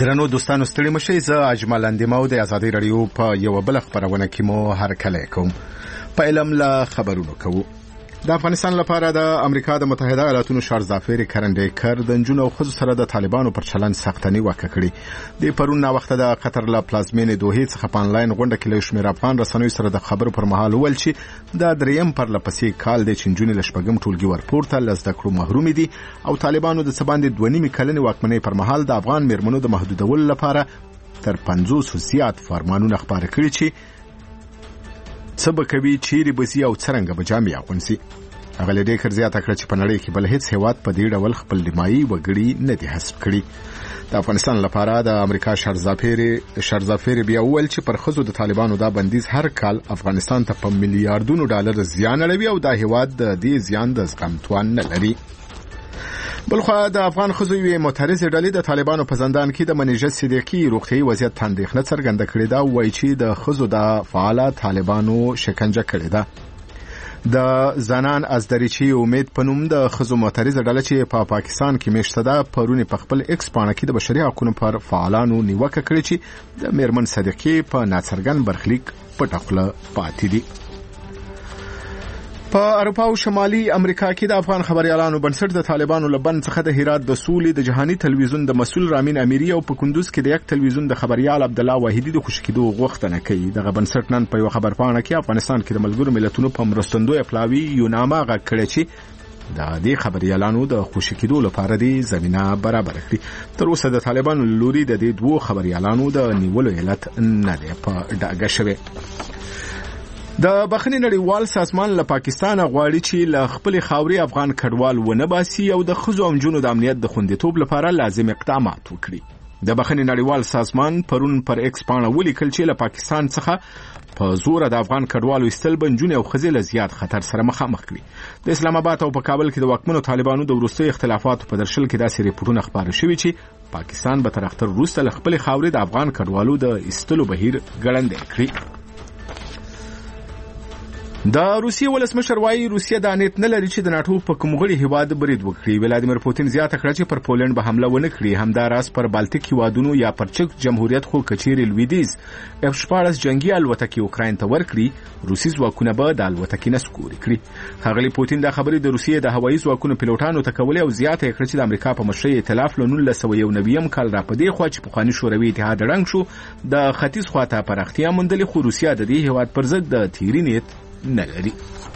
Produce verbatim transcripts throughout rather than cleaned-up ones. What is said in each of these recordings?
درنو دوستانو ستړي مشئ. زه اجمل اندیمو د ازادي رادیو په یو بل خبرونه کې مو هرکلی کوم. په علم له خبرونو کوو. د افغانستان لپاره د امریکا د متحده ایالاتونو شارزافیر کرنډیکر د نجونو او ښځو سره د طالبانو پر چلند سختنی وکړه کړي. د پرون نا وخت د قطر له پلازمینې دوحې څخه په انلاین غونډه کې له شمېر افغان رسنیو سره د خبرو پر مهال وویل چې د دریم پر لپسې کال د چنجونې له شپږم ټولګي ورپورته له زده کړو محروم دي او طالبانو د څه باندې دوه نیمې کلنې واکمنۍ پر مهال د افغان میرمنو د محدودولو لپاره تر پنځوس زیات فرمانونه خپاره کړي چې څه به کوي، چیرې به ځي او څرنګه به جامې اغوندي. هغه له دې کړ زیاته کړه چې په نړۍ کې بل هیڅ هیواد په دې ډول خپل نیمایي وګړي نه دي حذف کړي. د افغانستان لپاره د امریکا شارزافیر شارزافیر بیا وویل چې پر ښځو د طالبانو دا بندیز هر کال افغانستان ته په میلیارډونو ډالر زیان اړوي او دا هیواد د دې زیان د زغم توان نه لري. بلخوا د افغان ښځو یوې معترضې ډلې د طالبانو په زندان کې د منیژه صدیقي روغتیایي وضعیت ته اندېښنه څرګنده کړې ده. وایي چې د ښځو د فعاله طالبانو شکنجه کړې ده. د زنان از دریچی امید په نوم د ښځو معترضه ډله چې په پا پاکستان کې میشته ده پرون په خپل ایکس پاڼه کې د بشري حقوقو پر فعالانو نیوکه کړې چې د میرمن صدیقي په ناڅرګند برخلیک پټه خوله پاتې دي. په اروپا او شمالي امریکا کې د افغان خبريالانو بنسټ د طالبانو لبن څخه د هرات د سولې د جهاني تلویزیون د مسول رامین امیری او په کندوز کې د یک تلویزیون د خبريال عبد الله واحدی د خوشکېدو غوښتنه کوي. دغه بنسټ نن په یو خبرپاڼه کې افغانستان کې د ملګرو ملتونو په مرستندوی پلاوی یو نامه غږ کړی چې د دې خبريالانو د خوشکېدو لپاره د زمينه برابر کړي. تر اوسه د طالبانو لوري د دې دوه خبريالانو د نیولو علت نه دی په ډاګه شوی. د بخښنې نړیوال سازمان له پاکستان غواړي چې له خپل خاوري افغان کډوال ونه باسي او د ښځو او نجونو د امنیت د خوندیتوب لپاره لازم اقدامات وکړي. د بخښنې نړیوال سازمان پرون پر ایکس پاڼه ولیکل چې له پاکستان څخه په زور د افغان کډوالو ایستل به نجونې او ښځې له زیات خطر سره مخامخ کړي. د اسلام آباد او په کابل کې د واکمنو طالبانو د وروستي اختلافاتو په درشل کې داسې ریپورتونه خپاره شوي چې پاکستان به تر اختر وروسته له خپل خاوري د افغان کډوالو د ایستلو بهیر ګړندی کړي. د روسیې ولسمشر وايي روسیه د نیت نه لري چې د ناتو په کوم غړي هیواد برید وکړي. ولادیمیر پوتین زیاته کړه چې پر پولند به حمله ونه کړي. همداراز پر بالټیک هیوادونو یا پر چک جمهوریت خو کچېرې لویدیز اف شپاړس جنگي الوتکې اوکراین ته ورکړي. روسي ځواکونه به د الوتکې نسکوري کړي. ښاغلي پوتین دا خبرې د روسیې د هوایي ځواکونو پیلوټانو ته کولې او زیاته کړه چې د امریکا په مشرۍ ائتلاف له نولس سوه یو نوي کال را پدې خو چې پخوانی شوروي اتحاد رنګ شو د ختیځ خواته پراختیا موندلې، خو روسیه د دې هیواد پر ضد د تیری نیت نه لري.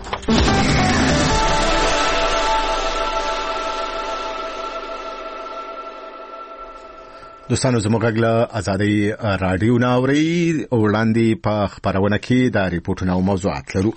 دوستانو زموږ غږ له ازادي رادیو نه اورئ. وړاندې په خبرونه کې د ریپورتونو او موضوعات لرو.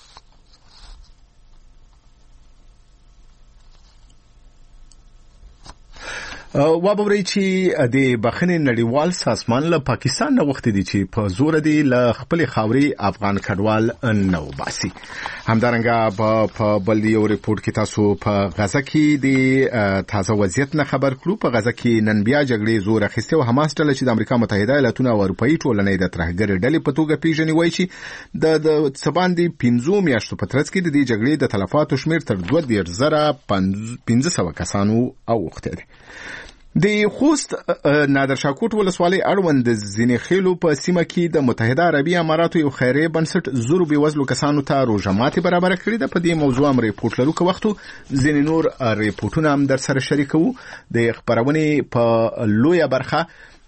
وابوري چې د بخښنې نړیوال سازمان له پاکستان نه وخت دي چې په زور دي له خپل خاوري افغان کډوال نو باسي. همدارنګه په بل یو ریپورت کې تاسو په غزه کې د تازه وضعیت نه خبر کړو. په غزه کې نن بیا جګړې زور اخیسته او حماس ډله چې د امریکا متحده ایالاتونو او اروپאי ټولنې د ترهګر ډلې په توګه پیژني وایي چې د سباندې پنځو میاشتو په ترڅ کې د دې جګړې د تلفاتو شمیر تر دوه دېرش زره پنځه سوه کسانو اوښتی دی. د خوست نادرشاه کوټ ولسوالۍ اړوند د ځینې خېلو په سیمه کې د متحده عربي اماراتو یو خیریه بنسټ زرو بېوزلو کسانو ته روژه ماتې برابره کړې ده. په دې موضوع هم ریپورټ لرو که وختو ځینې نور ریپورټونه هم در سره شریکوو. د خپرونې په لویه برخه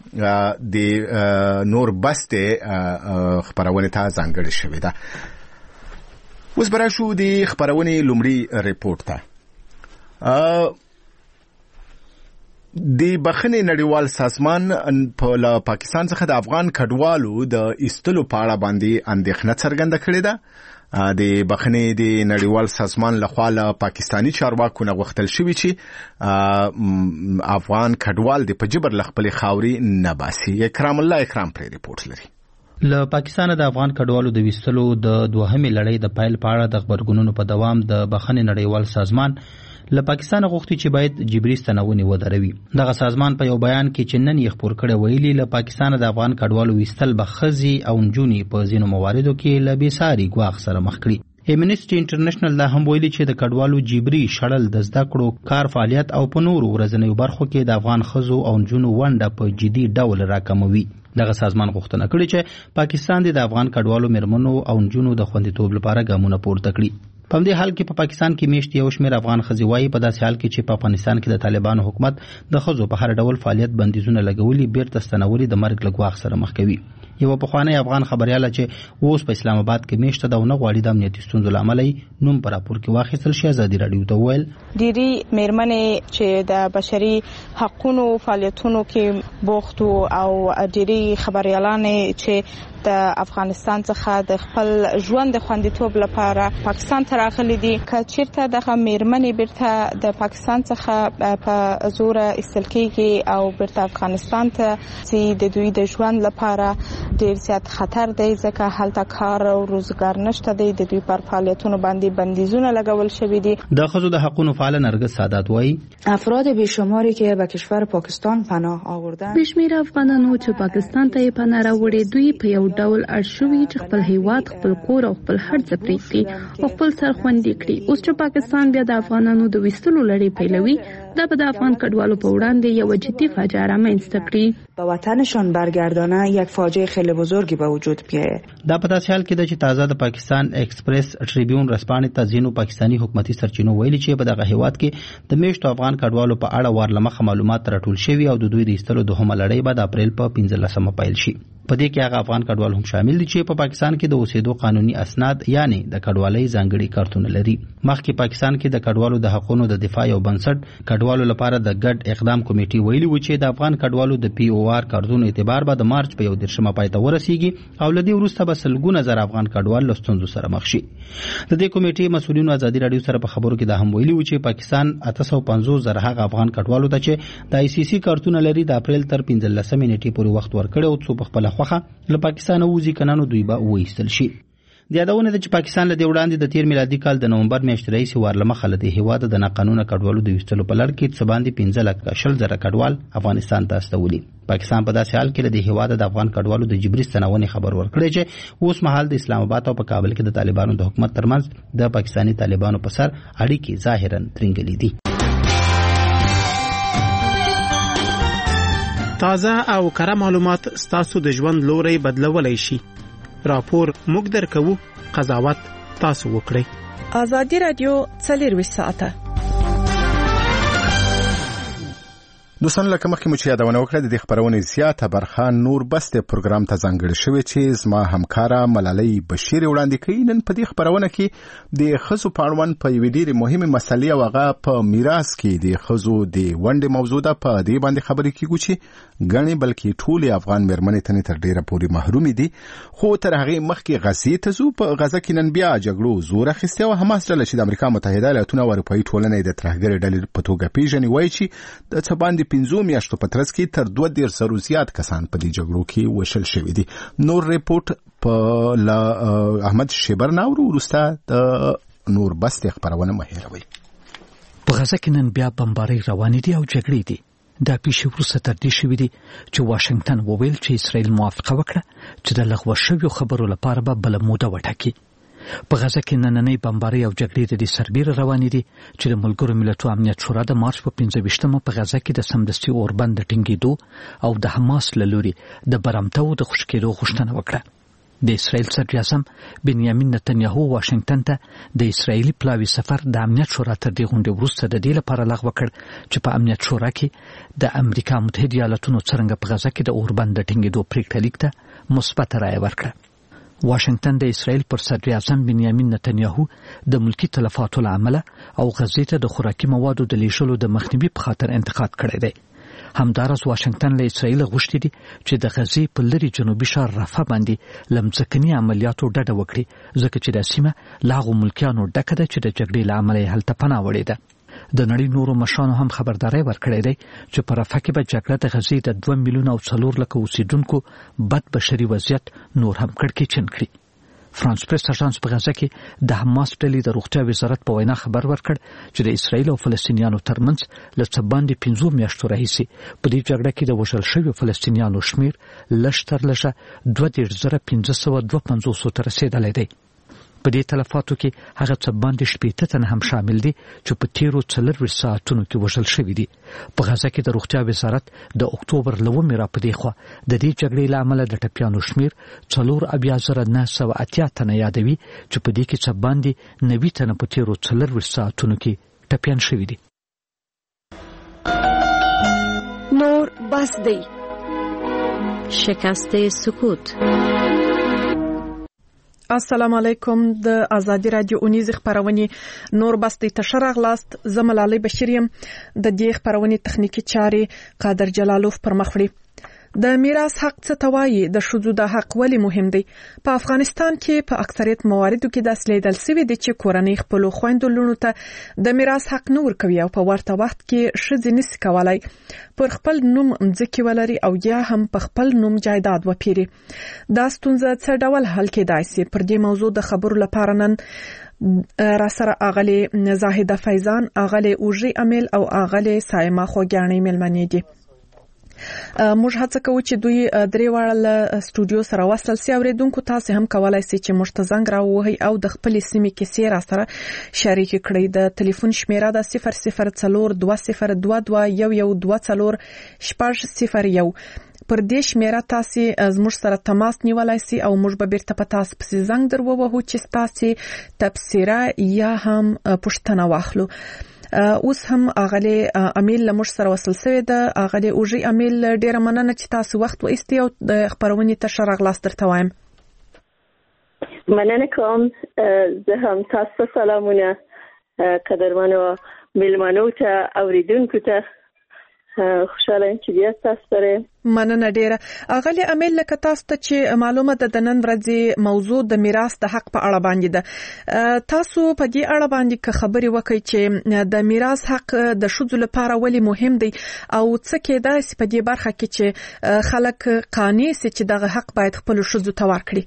د نور بستې خپرونې ته ځانګړې شوې ده. اوس به راشو د خپرونې لومړي ریپورټ ته. د بخښنې نړیوال سازمان په پاکستان څخه د افغان کډوالو د ایستلو په اړه باندې اندېښنه څرګنده کړې ده. د بخښنې د نړیوال سازمان لخوا له پاکستاني چارواکو نه غوښتل شوي چې افغان کډوال د په جبر له خپلې خاورې نه باسي. اکرام الله اکرام پرې ریپورټ لري. له پاکستان د افغان کډوالو د ویستلو د دوهمې لړۍ د پیل په اړه د خبرګونونو په دوام د بخښنې نړیوال سازمان له پاکستان غوښتي چې باید جبري ستنونې ودروي. دغه سازمان په یو بیان کې چې نن یې خپور کړی ویلي له پاکستان د افغان کډوالو ویستل به ښځې او نجونې په ځینو مواردو کې له بېساري ګواښ سره مخ کړي. امنیسټي انټرنیشنل دا هم ویلي چې د کډوالو جبري شړل د زده کړو کار فعالیت او په نورو ورځنیو برخو کې د افغان ښځو او نجونو ونډه په جدي ډول راکموي. دغه سازمان غوښتنه کړې چې پاکستان د افغان کډوالو میرمنو او نجونو د خوندیتوب لپاره ګامونه پورته کړي. په دې حال کې په پا پاکستان کې میشت یو شمېر افغان ښځې وایي په داسې حال کې چې په افغانستان کې د طالبانو حکومت د ښځو په هر ډول فعالیت بندیزونه لګولي بیرته ستنولي د مرګ له ګواښ سره مخ کوي. یو پخوانی افغان خبرياله چې اوس په اسلام آباد کې میشته د ونه غواړي د امنیتي ستونزو لامل نوم پر راپور کې واخیستل شي. ازادي رادیو ته ویل ډيري میرمنې چې د بشري حقوقو فعالیتونو کې بوخت او ډيري خبريالانې چې د افغانستان څخه د خپل ژوند د خوندیتوب لپاره پاکستان ته راغلي دي. که چیرته دغه میرمنې بیرته د پاکستان څخه په زور ایستل کېږي او بیرته افغانستان ته چې د دوی د ژوند لپاره ډیر زیات خطر دی ځکه هلته کار او روزګار نشته دی. د دوی پر فعالیتونو باندې بندیزونه لګول شوي دي. د ښځو د حقوقو فعال نرګس سادات وایي افراد بیشماری که به کشور پاکستان پناه آوردن بشمیر افغانانو چې پاکستان ته پناه راوړي دوی په یو ډول ارشوي چې خپل هیواد خپل کور او خپل هر څه پریږدي او خپل سر خوندي کړي. اوس چې پاکستان بیا د افغانانو د وستلو لړۍ پیلوي دا به د افغان کډوالو په وړاندې یو جدي فاجعه رامنځته کړي. به وطنشان برگردانه یک فاجعه خیلی بزرگی به وجود بیاید. دا په داسې حال کې ده چې تازه د پاکستان ایکسپریس ټریبیون رسپانې ته ځینو پاکستانی حکومتي سرچینو ویلي چې په دغه هیواد کې د میشتو افغان کډوالو په اړه ورلمخه معلومات راټول شوي او د دوی د ایستلو دوهمه لړۍ به د اپریل په پنځلسمه پیل شي. په دې کې هغه افغان کډوال هم شامل دي چې په پاکستان کې د اوسېدو قانوني اسناد یعنی د کډوالۍ ځانګړي کارتونه لري. مخکې پاکستان کې د کډوالو د حقوقو د دفاع یو بنسټ کډوالو لپاره د ګډ اقدام کمیټې ویلي و چې د افغان کډوالو د پی او آر کارتونو اعتبار به د مارچ په یو دیرشمه پای ته ورسیږي او لدی وروسته به سلګونه زر افغان کډوال له ستونزو سره مخ شي. د دې کمیټې مسؤلینو ازادي رادیو سره په خبرو کې دا هم ویلي و چې پاکستان اته سوه پنځوس زره هغه افغان کډوالو ته چې د آی سی سی کارتونه لري د اپریل تر پنځلسمې نیټې پورې وخت ورکړی او څو په خپل خوخه له پاکستان وځي کنانو دوی به وایستل شي. د یادونه ده چې پاکستان له دې وړاندې د تیر میلادي کال د نومبر میاشتې راهیسې ورلمخه له دې هیواده د ناقانونه کډوالو د ویستلو په لړ کې څه باندې پنځه لکه شل زره کډوال افغانستان ته استولي. پاکستان په داسې حال کې د دې هیواده د افغان کډوالو د جبري ستنونې خبر ورکړی چې اوس مهال د اسلام آباد او په کابل کې د طالبانو د حکومت ترمنځ د پاکستاني طالبانو په سر اړیکې ظاهرا ترنګلې دي. تازه او کره معلومات ستاسو د ژوند لوري بدلولای شي. راپور موږ درکو، قضاوت تاسو وکړئ. ازادي رادیو څلور ساعته دوستان لکه مخکې مو چې یادونه وکړه د دې خبرونې زیاته برخه نور بس د پروګرام ته ځانګړې شوې چې زما همکاره ملالۍ بشیر وړاندې کوي. نن په دې خبرونه کې د ښځو په اړوند په یوې ډېرې مهمې مسلې او هغه په میراث کې د ښځو د ونډې موضوع ده. په دې باندې خبرې کیږو چې ګڼې بلکې ټولې افغان میرمنې تنې تر ډېره پورې محرومې دي. خو تر هغې مخکې غزې ته ځو. په غزه کې نن بیا جګړو زور اخیستی او حماس ډله چې د امریکا متحده ایالاتونه او اروپایي ټولنې د ترهګرې ډلې په توګه پیژني وایي چې د څه باندې پنځو میاشتو په ترڅ کې تر دوه دېرش زرو زیات کسان په دې جګړو کې وشل شوي دي. نور ریپورت په لا احمد شیبر ناورو وروسته د نور بست خبرونه مهیروي. په غزه کې نن بیا بمبارۍ روانې دي او جګړې دي. دا پیښې وروسته تر دې شوې دي چې واشنگټن وویل چې اسرائیل موافقه وکړه چې د لغوه شویو خبرو لپاره به بله موده وټاکي. په غزه کې نننۍ بمبارۍ او جګړې د دې سربیره روانې دي چې د ملګرو ملتونو امنیت شورا د مارچ په پنځه ویشتمه په غزه کې د سمدستي اوربند د ټینګېدو او د حماس له لوري د برمتو د خوشي کېدو غوښتنه وکړه. د اسرائیل صدر اعظم بنیامین نتنیاهو واشنگټن ته د اسرائیلي پلاوي سفر د امنیت شورا تر دې غونډې وروسته د دې لپاره لغوه کړ چې په امنیت شورا کې د امریکا متحده ایالاتونو څرنګه په غزه کې د اوربند د ټینګېدو پریکړه لیک ته مثبت رایه ورکړه. واشنگټن د اسرائیل پر صدر اعظم بنیامین نتنیاهو د ملکی تلفاتو له امله او غزې ته د خوراکي موادو د لیږلو د مخنیوي په خاطر انتقاد کړی دی. همدارس واشنگټن له اسرائیل غوښتي دي چې د غزې په لري جنوبي ښار رفح باندې لمځکني عملیاتو ډډه وکړي ځکه چې د سیمه له هغو ملکیانو ډکه ده چې د جګړې له امله یې هلته پناه وړې ده. د نړۍ نورو مشرانو هم خبرداری ورکړی دی چې په رفح کې به جګړه د غزې د دوه میلیونه او څلور لکه اوسیدونکو بد بشري وضعیت نور هم کړکېچن کړي. فرانس پریس اژانس په غزه کې د حماس ډلې د روغتیا وزارت په وینا خبر ورکړ چې د اسرائیل او فلسطینیانو ترمنځ له څه باندې پنځو میاشتو راهیسې په دې جګړه کې د وژل شویو فلسطینیانو شمیر لږ تر لږه دوه دېرش زره پنځه سوه دوه پنځوسو ته رسېدلی دی. په دې تلفاتو کې هغه څه باندې شپېته تن هم شامل دي چې په تیرو څلورویشت ساعتونو کې وژل شوي دي. په غزه کې د روغتیا وزارت د اکتوبر له اوومې را پدې خوا د دې جګړې له امله د ټپیانو شمیر څلور اویا زره نه سوه اتیا تنه یادوي چې په دې کې څه باندې نوي تنه په تیرو څلورویشت ساعتونو کې ټپیان شوي دي. نور بس دی. شکست سکوت. السلام علیکم. د ازادي رادیو اونیز خبرونه نور بس دی تشر اغلاست. زملالي بشریم د دې خبرونه تخنیکی چاري قادر جلالوف پر مخ وړي. د میراث حق څه توایي د شذو د حق ولی مهم دی. په افغانستان کې په اکثریت مواردو کې د اصلیدل سوي دي چې کورنۍ خپل خويندو لونو ته د میراث حق نه ورکوي او په ورته وخت کې شذ نس کولای پر خپل نوم ځکه ولري او یا هم په خپل نوم جایداد وپیري. دا ستونزه څه ډول حل کېدای شي؟ پر دې موضوع د خبرو لپاره نن را سره اغلی زاهده فیضان، اغلی اوجی امیل او اغلی سایما خوګانی ملمنې دي. موږ هڅه کوو چې دوی درې واړه له سټوډیو سره وصل سي. اوریدونکو تاسو هم کولای شئ چې موږ ته زنګ راووهئ او د خپل سیمې کیسې را سره شریک کړئ. د ټلیفون شمیره د صفر صفر څلور دوه صفر دوه دوه یو یو دوه څلور شپږ صفر یو. پر دې شمیره تاسو زموږ سره تماس نیولای شئ او موږ به بیرته په تاسو پسې زنګ درووهو چې تاسو تبصره یا هم پوښتنه واخلو. اوس هم اغلی امیل لمر سره وصل شوی ده. اغلی اوجی امیل ډیره مننه چې تاسو وخت وایستئ او د خبرونې تشر اغلاس درته وایم. مننه کوم. زه هم تاسو سلامونه قدرمنو ملمنو ته اوریدونکو ته خوشاله یم چې بیا تاسو سره. مننه ډیره. اغلی امیل لکه تاسو ته چې معلومه ده د نن ورځې موضوع د میراث د حق په اړه باندې ده. تاسو په دې اړه باندې که خبرې وکړئ چې د میراث حق د ښځو لپاره ولې مهم دی او څه کېدای شي په دې برخه کې چې خلک قانع شي چې دغه حق باید خپلو ښځو ته ورکړي.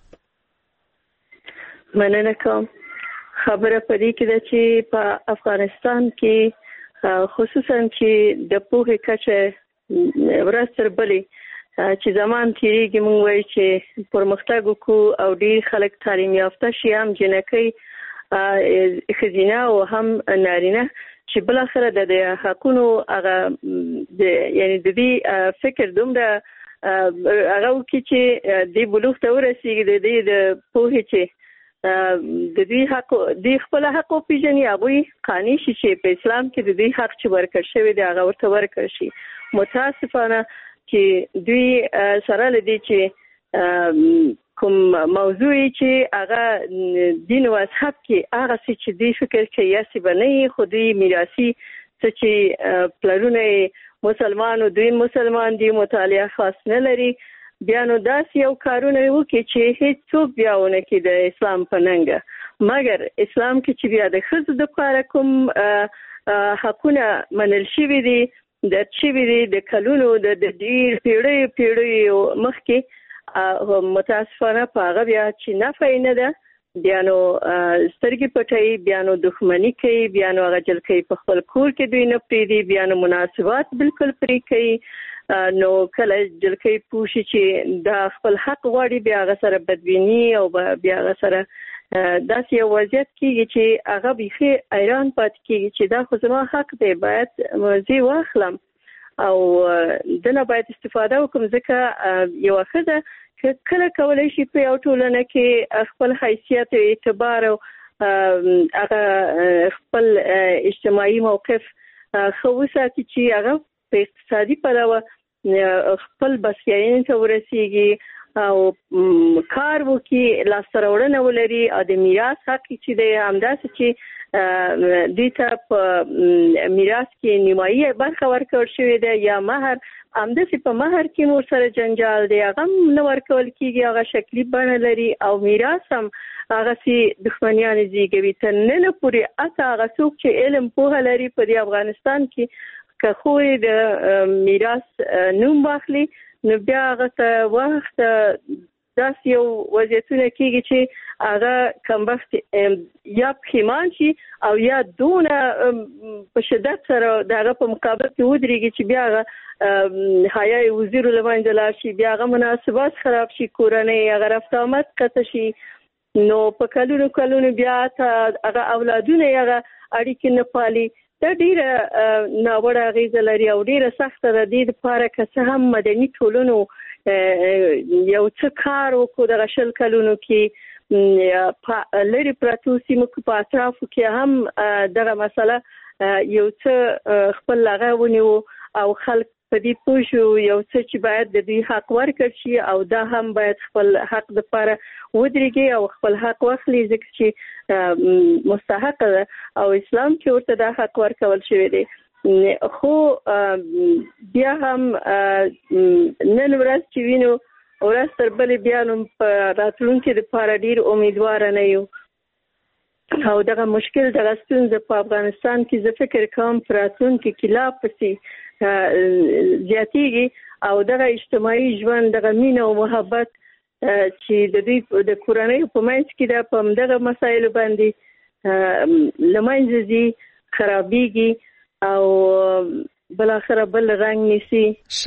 مننه کوم. خبره په دې کې ده چې په افغانستان کې خصوصا چې د پوهې کچه ورځ تر بلې چې زمان تیریږي موږ وایو چې پرمختګ وکړو او ډېر خلک تعلیم یافته شي، هم جنکۍ ښځینه او هم نارینه، چې بالاخره د حقونو هغه یعنی د دې فکر دومره هغه وکړي چې دې بلوغ ته ورسېږي، د دې د پوهې چې د دې حق د خپل حق پیژني، هغوی قانع شي چې په اسلام کې د دې حق چې ورکړل شوی دی هغه ورته ورکړل شي. متاسفانه چې دوی سره لدی چې کوم موضوع چې هغه دین او مذهب کې هغه چې دی فکر کوي یا سی بنې خو دوی میراثي چې پلرونه مسلمان او دوی مسلمان دي، مطالعه خاص نه لري، بیا نو داسې یو کارونه وکړي چې هیڅ څوک بیا ونه کړي د اسلام په ننګه. مګر اسلام کې چې بیا د ښځو دپاره کوم حقونه منل شوي دي، د شوي دي د کلونو د ډېر پیړیو پیړیو مخکې، متاسفانه په هغه بیا چې نفع نه ده، بیا نو سترګې پټوي، بیا نو دښمني کوي، بیا نو هغه جلکۍ په خپل کور کې دوی نه پرېږدي، بیا نو مناسبات بالکل پرې کوي. نو کله جلکۍ پوښي چې دا خپل حق غواړي، بیا هغه سره بدبیني او بیا هغه سره داسې یو وضعیت کېږي چې هغه بیخي حیران پاتې کېږي چې دا خو زما حق دی، باید زه واخلم او دنه باید استفاده وکړم، ځکه یوه ښځه کله کولی شي په یو ټولنه کې خپل حیثیت او اعتبار او هغه خپل اجتماعي موقف ښه وساتي چې هغه په اقتصادي پلوه خپل بسیاینې ته ورسیږي او کار وکړي، لاسته راوړنه ولري او د میراث حق چې دی همداسې چې دوی ته په میراث کې نیمایي برخه ورکول شوې ده یا مهر، همداسې په مهر کې مور سره جنجال دی، هغه هم نه ورکول کېږي، هغه شکلي بڼه لري او میراث هم هغسې دښمنیانې زیږوي. تر ننه پورې حتی هغه څوک چې علم پوهه لري په دې افغانستان کې که خو د میراث نوم واخلي نو بیا هغه ته وخت داسې یو وضعیتونه کېږي چې هغه کمبخت یا پښیمان شي او یا دونه په شدت سره د هغه په مقابل کې ودرېږي چې بیا هغه حیا یې وزیر له منځه لاړ شي، بیا هغه مناسبات خراب شي، کورنۍ هغه رفت آمد قطع شي، نو په کلونو کلونو بیا هغه اولادونه هغه اړیکې نه پالي. دا ډیره ناوړه اغیزه لري او ډیره سخته ده. د لپاره که څه هم مدني ټولنو یو څه کار وکړو د شل کلونو کې په لری پراتو سیمو په اطرافو کې هم دغه مسله یو څه خپل لغه ونیو او خلک په دې پوه شو یو څه چې باید د دې حق ورکړ شي او دا هم باید خپل حق د لپاره ودرېږي او خپل حق واخلي ځکه چې مستحق ده او اسلام کې ورته دا حق ورکول شوی دی. خو بیا هم نن ورځ چې وینو ورځ تر بلې بیا نو په راتلونکي لپاره ډېر امیدواره نه یو او دغه مشکل دغه ستونزه په افغانستان کې زه فکر کوم په راتلونکي کې لا پسې زیاتېږي او دغه اجتماعي ژوند دغه مینه او محبت چې د دوی د کورنۍ په منځ کې ده په همدغه مسایلو باندې له منځه ځي، خرابېږي او بالاخره بل رنګ نیسي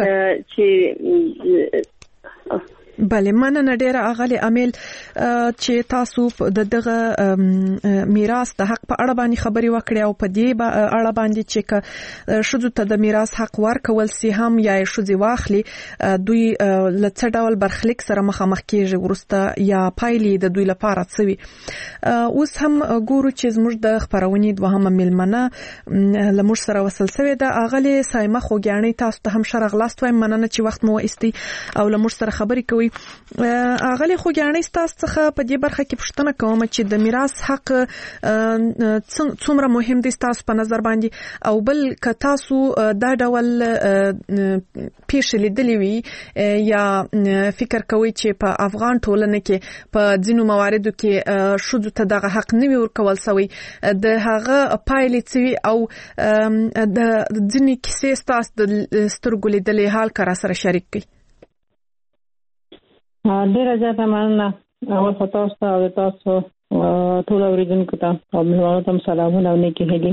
چې بله مننه ډیره اغلی امیل چې تاسو د دغه میراث د حق په اړه باندې خبري وکړې او په دې اړه باندې چې شذو ته د میراث حق ورکول سي هم یا شذي واخلي دوی لڅ ډول برخلیک سره مخامخ کیږي ورسته یا پایلې د دوی لپاره څوي. اوس هم ګورو چې زموږ د خبرونې دوهمه ملمنه لمر سره وصل شوی د اغلی سایمه خوګیانی تاسو ته هم شرغ لاست وایم. مننه چې وخت مو استي او لمر سره خبري کوي. اغلی خوګیانی تاسو څخه په دې برخه کې پوښتنه کوم چې د میراث حق څومره مهم دی تاسو په نظر باندې او بل ک تاسو دا ډول پیښې لیدلې وي یا فکر کوي چې په افغان ټولنه کې په ځینو مواردو کې شذو ته دغه حق نه وي ورکول شوی د هغه پایلې څه او د ځینې کیسې تاسو د سترګو لیدلې حال کرا سره شریک کړئ. ډیره زیاته مننه او تاسو او تاسو ټول اوریدونکو ته او مهمانو ته سلامونه او نیکی هیلې.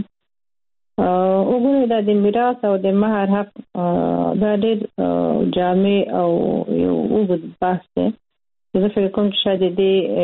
وګورئ د میراث او د مہر حق دا ډېر جامع او یو اوږد بحث دی. زه فکر کوم چې شاید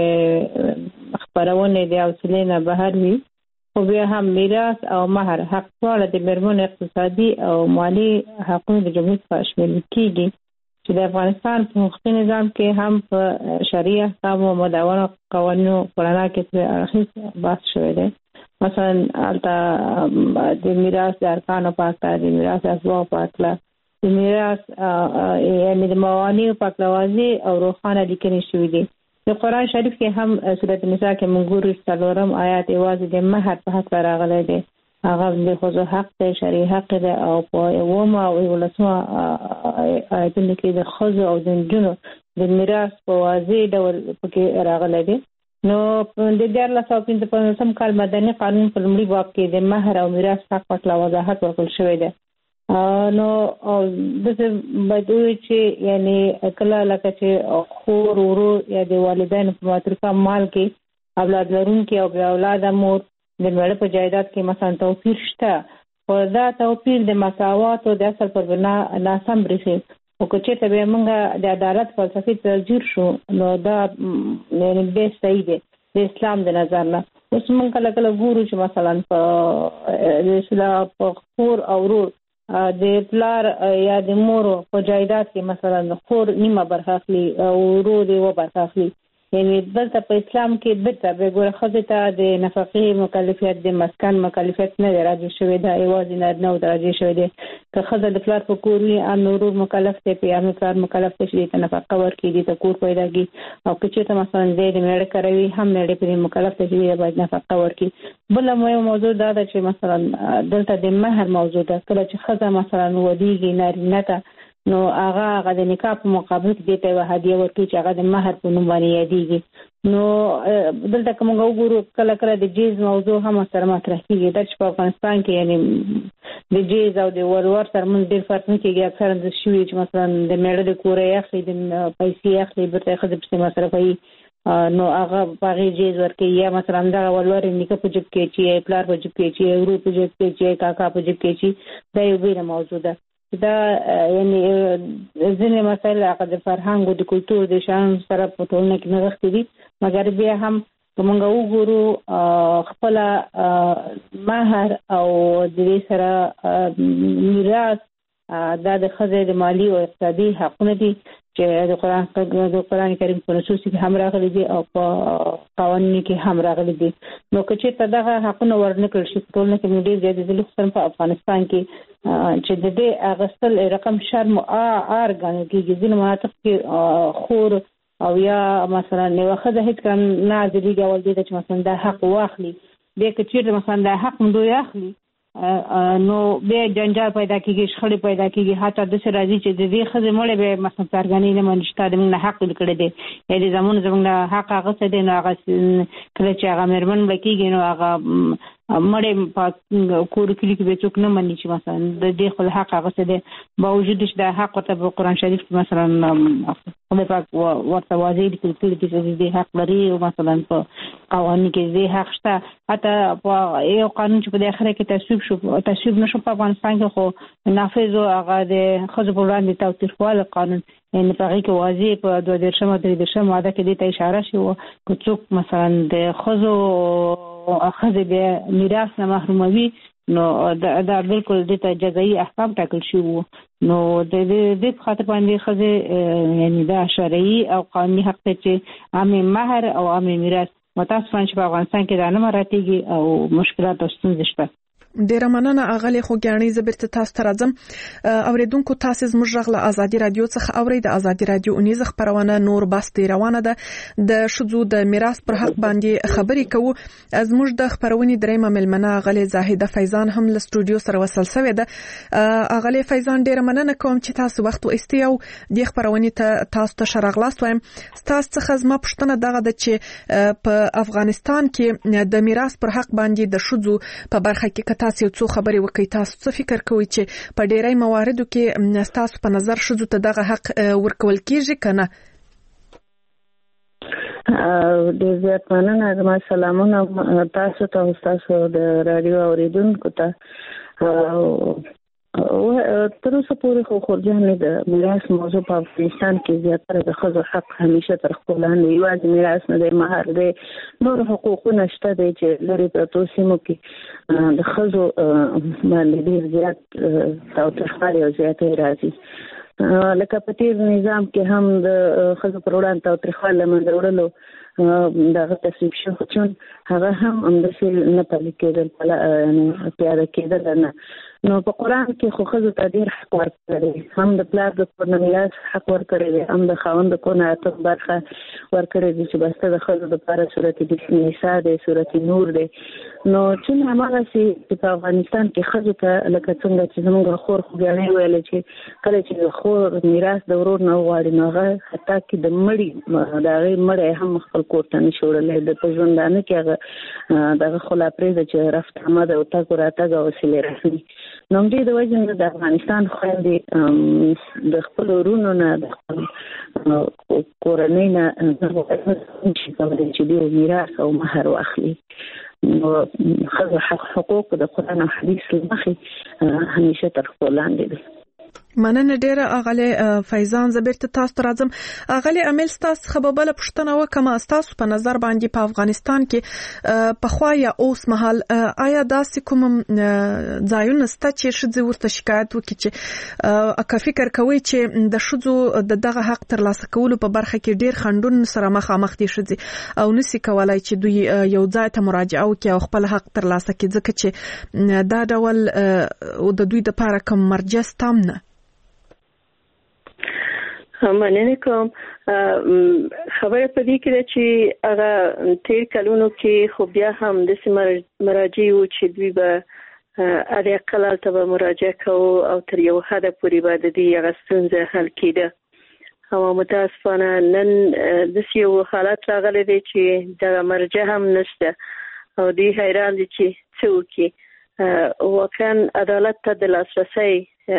دې خبرونه د حوصلې نه بهر وي خو بیا هم میراث او مہر حق ټول د میرمنو اقتصادي او مالی حقوقو د جمهوریت په شمول کېږي چې د افغانستان په حقوقي نظام کې هم په شریعه احکام او مدونه قوانینو قرآن کې په اړه بحث شوی دی. مثلا البته د میراث د ارکانو په اړه، د میراث اسباب په اړه، د میراث یعنی د موانع په اړه واضح او روښانه لیکنې شوی دي. د قرآن شریف کې هم سورۃ النساء کې موږ ګورو څلورم آیات یوازې د مہر په حق راغلی دی. هغه د خو حق دی، شرعي حق دی او په یومه او ولسمه آیتونه کې د خزو او د جنو د میراث په واضح ډول پکې راغلی دی. نو د دیارلس سوه پنځه پنځوسم کال مدني قانون په لومړي باب کې د مہر او میراث حق په اړه وضاحت ورکړل شوی دی. نو دغه باید چې یعنی کله لکه چې خور ورور یا د والدینو په مترکه مال کې اولاد لرونکي او بیا اولاد مور د مړه په جایداد کې مثلا توپیر شته او دا توپیر د مساوات او د اصل پر بنا ناسم برېښي او که چې ته موږ د عدالت فلسفي ترجیح شو نو دا یعنی به صحیح دی د اسلام د نظر نه. اوس موږ کله کله ګورو چې مثلا په د اسلام په خور او ورور د پلار یا د مور په جایداد کې مثلا خور نیمه برخه اخلي او ورور یې و برخه اخلي. یعنی دلته په اسلام کې دته به ګوره خزه ته د نفقې مکلفیت د مسکن مکلفیت نه راځي شوی دا ایوازې نه نو راځي شوی دی. که خزه د پلار په کور وي ان نور مکلف دی په امر پلار مکلف دی چې د نفقه ورکړي دي ته کور پیدا کی او که چې مثلا د مېړه کوي هم مېړه په مکلف دی چې باید نفقه ورکړي. بل مو موضوع دا ده چې مثلا دلته د مہر موضوع ده. کله چې خزه مثلا ودیږي نارینه ته نو هغه هغه د نکاح په مقابل کې ته هدیه ورکړي چې هغه د مہر په نوم باندې یادېږي. نو دلته کوم وګورو کله کله د جیز موضوع هم سره مطرح کیږي. د په افغانستان کې یعنی د جیز او د ورور سره موږ ډېر فرق نه کیږي. اکثر د شوی چې مثلا د میړه د کورې اخلي د پیسې اخلي برته خځه په مصرفي نو هغه باغی جیز ورکړي یا مثلا دا ولور نکاح په جب کې چې پلار په جب کې چې ورور په جب کې چې کاکا په جب کې چې دا یو بیره موضوع ده. دا یعنی ځینې مسایل هغه د فرهنګ او د کلتور د شان سره په ټولنه کې نغښتي دي، مګر بیا هم موږ وګورو خپل مهر او د دې سره میراث دا د ښځې د مالی او اقتصادي حقونه دي چې د قرآن د قرآن کریم په نصوص کې هم راغلي دي او په قوانینو کې هم راغلي دي. نو که چېرته دغه حقونه ورنکړل شي په ټولنه کې ډېر زیات دي، خصوصا په افغانستان کې چې د دې اغوستل رقم شرم عار ګڼل کېږي. ځینې مناطق کې خور او یا مثلا یوه ښځه هېڅ کله نه عاجزېږي اول دې ته چې مثلا دا حق واخلي، بیا که چېرته مثلا دا حق هم دوی اخلي نو بیا جنجال پیدا کېږي، شخړې پیدا کېږي، حتی داسې راځي چې د دې ښځې مړی به مثلا څرګندوي نه مني چې تا د موږ نه حق کړی دی یا د زمون زموږ نه حق اخیستی دی. نو هغه کله چې هغه مېرمن به کېږي نو هغه مړی په کور کلي کې به څوک نه مني چې مثلا د دې خپل حق اخیستی دی، باوجود چې دا حق ورته په قرآن شریف کې مثلا خدای پاک ورته واضح لیکل کړي دي چې دې حق لري، او مثلا په قوانینو کې دې حق شته. حتی په یو قانون چې په اخره کې تصویب شو تصویب نشو په افغانستان کې خو نافذ او هغه د ښځو پر وړاندې تاوتریخوالي قانون، یعنې په هغې کې واضح په دوه دېرشم او درې دېرشم ماده کې دې ته اشاره شوې وه که څوک مثلا د ښځو ښځې بیا میراث نه محروموي نو دا بالکل دې ته جزایي احکام ټاکل شوي وو. نو د دې په خاطر باندې ښځې یعنې دا شرعي او قانوني حق دی چې عامې مهر او عامې میراث متاسفانه چې په افغانستان کې دا نه مراعاتېږي او مشکلات او ستونزې شته. ډیره مننه اغلی خوګیاڼۍ. زه بیرته تاسو ته راځم. اوریدونکو تاسو زموږ غږ له ازادي رادیو څخه اورئ. د ازادي رادیو اونیزه خبرونه نور بس دی روانه ده. د ښځو د میراث پر حق باندې خبرې کوو. زموږ د خبرونې دریمه ملمنه اغلی زاهده فیضان هم له سټوډیو سره وصل شوې ده. اغلی فیضان ډیره مننه کوم چې تاسو وخت وایستئ او د خبرونې ته تاسو ته ښه راغلاست وایم. تاسو څخه زما پوښتنه دغه ده چې په افغانستان کې د میراث پر حق باندې د ښځو په برخه کې تاسو یو څو خبرې وکړئ. تاسو څه فکر کوئ چې په ډیری مواردو کې تاسو په نظر ښځو ته دغه حق ورکول کیږي که نه؟ ډېر زیات مننه. زما سلامونه تاسو ته او تاسو د راډیو اوریدونکو ته. تر اوسه پورې خو خورجانې د میراث موضوع په افغانستان کې زیاتره د ښځو حق همیشه تر خپل لاندې یوازې میراث نه دی، مهر دی، نور حقوقونه شته دی چې لرې پرتو سیمو کې د ښځو باندې ډېر زیات تاوتریخوالی او زیاتی راځي. لکه په تیر نظام کې هم د ښځو پر وړاندې تاوتریخوالي له منځه وړلو دغه تصویب شو، چون هغه هم همداسې نه پلي کېدل، پیاده کېدل نه. نو په قرآن کې خو ښځو ته ډېر حق ورکړی دی، هم د پلار د کور نه میراث حق ورکړی دی، هم د خاوند د کور نه اتم برخه ورکړی دی چې بسته د ښځو دپاره صورت نساء دی، صورت نور دی. نو چون هماغسې چې په افغانستان کې ښځو ته لکه څنګه چې زموږ خور خوګیاڼۍ ویله چې کله چې خور میراث د ورور نه وغواړي نو هغه حتی کې د مړي د هغې مړی هم خپل کور ته نه شي وړلی، د په ژوندانه کې هغه دغه خلا پرېږده چې رفت آمد او تګ و راتګ او وسیلې رسمي. نو همدې د وجې نه د افغانستان خویندې د خپلو وروڼو نه د خپل کورنۍ نه نشي کولی چې ډېر میراث او مهر واخلي. نو ښځو حقوق د قرآن او حدیث له مخې همیشه تر خپل لاندې دی. مننه ډیره اغلی فیضان. زه بیرته تاسو ته راځم. اغلی امیل ستاسو څخه به بله پوښتنه وکړم. ستاسو په نظر باندې په افغانستان کې پخوا یا اوس مهال آیا داسې کوم ځایونه شته چې ښځې ورته شکایت وکړي چې که فکر کوئ چې د ښځو د دغه حق ترلاسه کولو په برخه کې ډیر خنډونه سره مخامخ دي ښځې او نشي کولای چې دوی یو ځای ته مراجعه وکړي او خپل حق ترلاسه کړي ځکه چې دا ډول د دوی لپاره کوم مرجع شته هم نه؟ مننه کوم. خبره په دې کې ده چې هغه تیر کلونو کې خو بیا هم داسې مراجع وو چې دوی به حد اقل هلته به مراجعه کوو او تر یو حده پورې به د دې هغه ستونزه حل کېده. او متاسفانه نن داسې یو حالت راغلی دی چې دغه مرجع هم نشته او دوی حیران دي چې څه وکړي. واقعا عدالت ته د لاسرسی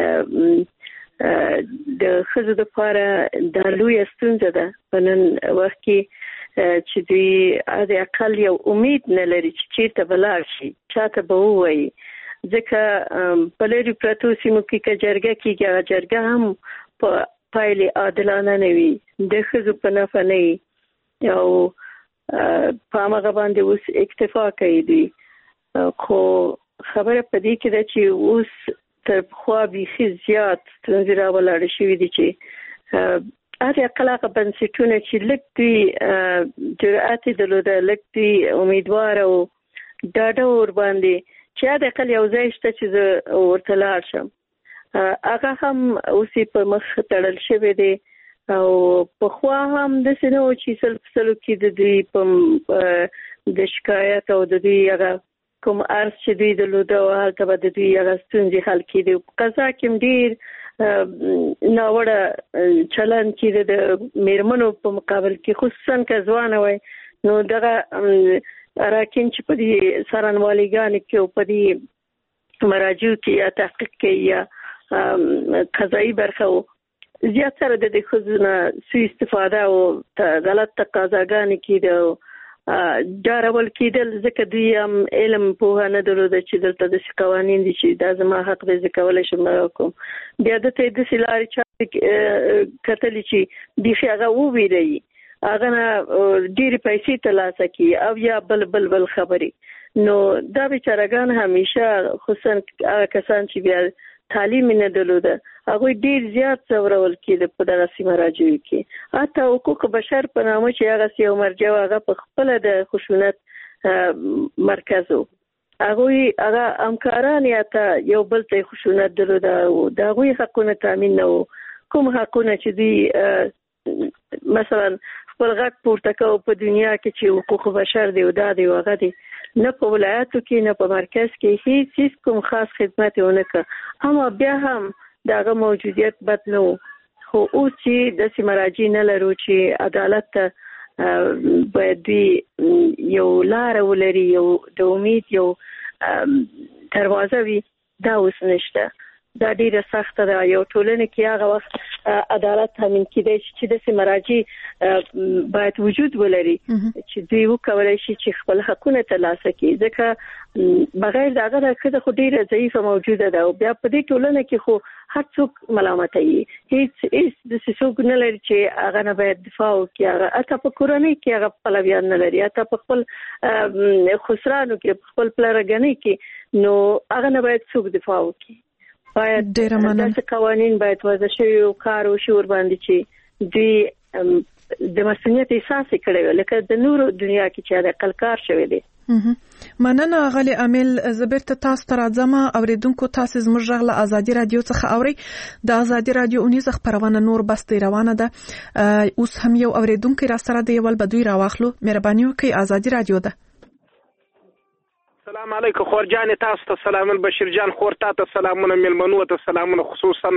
د ښځو دپاره دا لویه ستونزه ده په نن وخت کې چې دوی حد اقل یو امید نه لري چې چېرته به لاړ شي، چاته به ووایي ځکه په لري پرتو سیمو کې چې جرګه کیږي هغه جرګه هم په پایلې عادلانه نه وي د ښځو په نفع نه وي او په هغه باندې اوس اکتفا کوي دي خو خبره په دې کې ده چې اوس تر پخوا بیخي زیات ستونزې راولاړې شوي دي چې هر اقل هغه بنسټونه چې لږ دوی جرأت یې درلوده لږ دوی امیدواره او ډاډه ور باندې چې هر اقل یو ځای شته چې زه ورته لاړ شم هغه هم اوس په مخ تړل شوی دی او پخوا هم داسې نه و چې سل په سلو کې د دوی په د شکایت او د دوی هغه کوم عرض چې دوی درلوده او هلته به د دوی هغه ستونزې حل کېدې په قضا کې هم ډېر ناوړه چلند کېده د میرمنو په مقابل کې خصوصا که ځوانه وای نو دغه اراکین چې په دې څارنوالېګانو کې او په دې مراجعو کې یا تحقیق کې یا قضایي برخه و زیات سره د دې ښځو نه سوء استفاده او غلط تقاضاګانې کېده او ډارول کېدل ځکه دوی هم علم پوهه نه درلوده چې دلته داسې قوانین دي چې دا زما حق دی زه کولی شم دغه کوم بیا دته یې داسې لارې چارې کتلې چې بیخي هغه وویروي هغه نه ډېرې پیسې ترلاسه کړي او یا بل بل بل خبرې نو دا بیچارهګان همیشه خصوصا هغه کسان چې بیا تعلیم نه درلوده هغوی ډېر زیات ځورول کېده په دغسې مراجعو کې حتی حقوق بشر په نامه چې هغسې یو مرجع و هغه په خپله د خشونت مرکز و هغوی هغه همکاران یا ته یو بل ته خشونت درلوده او د هغوی حقونه تامین نه و کوم حقونه چې دوی مثلا خپل غږ پورته کوو په دنیا کې چې حقوق بشر دی او دا دی او هغه دی نه په ولایاتو کې نه په مرکز کې هیڅ هیڅ کوم خاص خدمت ونه کړ اما بیا هم دغه موجودیت بد نه و خو اوس چې داسې مراجع نه لرو چې عدالت ته باید دوی یو لاره ولري یو د امید یو دروازه وي دا اوس نشته دا ډیره سخته ده یو ټولنه کې هغه وخت عدالت تامین کېدای شي چې داسې مراجع باید وجود ولري چې دوی وکولی شي چې خپل حقونه ترلاسه کړي ځکه بغیر د هغه ښځه خو ډیره ضعیفه موجوده ده او بیا په دې ټولنه کې خو هر څوک ملامتوي هیڅ هیڅ داسې څوک نه لري چې هغه نه باید دفاع وکړي هغه حتی په کورنۍ کې هغه پلویان نه لري حتی په خپل خسرانو کې په خپل پلرګنۍ کې نو هغه نه باید څوک دفاع وکړي باید داسې قوانین باید وضع شوي او کار وشي ورباندې چې دوی د مسؤلیت احساس کړی وي لکه د نورو دنیا کې چې د اقل کار شوی دی مننه غلی عامل زبرته تاسو ته راځم اوریدونکو تاسو زموږ غږ له ازادي رادیو څخه اوري د ازادي رادیو اونیز خبرونه نور بسته روانه ده اوس هم یو اوریدونکو را سره دی ول بدوی راواخلو مهرباني وکړئ ازادي رادیو ده السلام علیکم خور جان تاسو ته سلامونه بشیر جان خور تاسو ته سلامونه ملمنو ته سلامونه خصوصا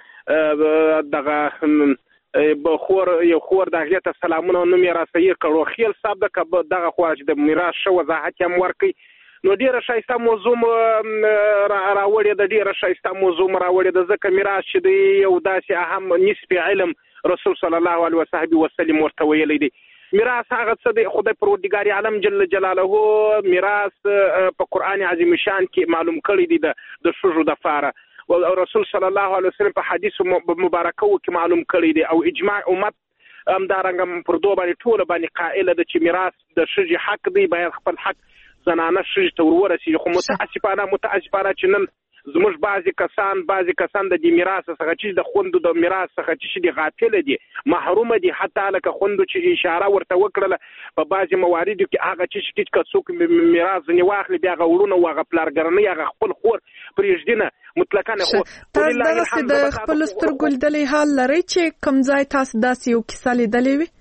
دغه خور یو خور دغه ته سلامونه نو میرا سیر کړو خیل صاحب دغه خو چې د میراث شو وضاحت هم ورکي نو ډیره شایسته موضوع راوړی د ډیره شایسته موضوع راوړی د ځکه میراث چې دی یو داسې اهم نسبی علم رسول صلی الله علیه وصحبه وسلم ورته ویلی دی میراث هغه څه دی خدای پروردګار عالم جل جلاله میراث په قران عظیم شان کې معلوم کړی دی د شجو د فاره او رسول صلی الله علیه وسلم په حدیث مبارکه کې معلوم کړی دی او اجماع امت هم دارنګ پر دوه باندې ټول باندې قائله د چې میراث د شجي حق دی باید خپل حق زنانه شجي ته ورسیږي خو متاسفانه متاسفانه چې نن زموږ بعضی کسان بعضی کسان د دې میراث څخه چې د خوندو د میراث څخه چې دي غافل دي محروم دي حتی لکه خوندو چې اشاره ورته وکړه په بعضی مواردو کې هغه چې چې څوک میراث نه واخلي بیا غوړونه واغه پلارګرنی هغه خپل خور پرېږدنه مطلقاً خو تاسو د خپل سترګو لیدلې حال لري چې کوم ځای تاسو داسې یو کیسه لیدلې وي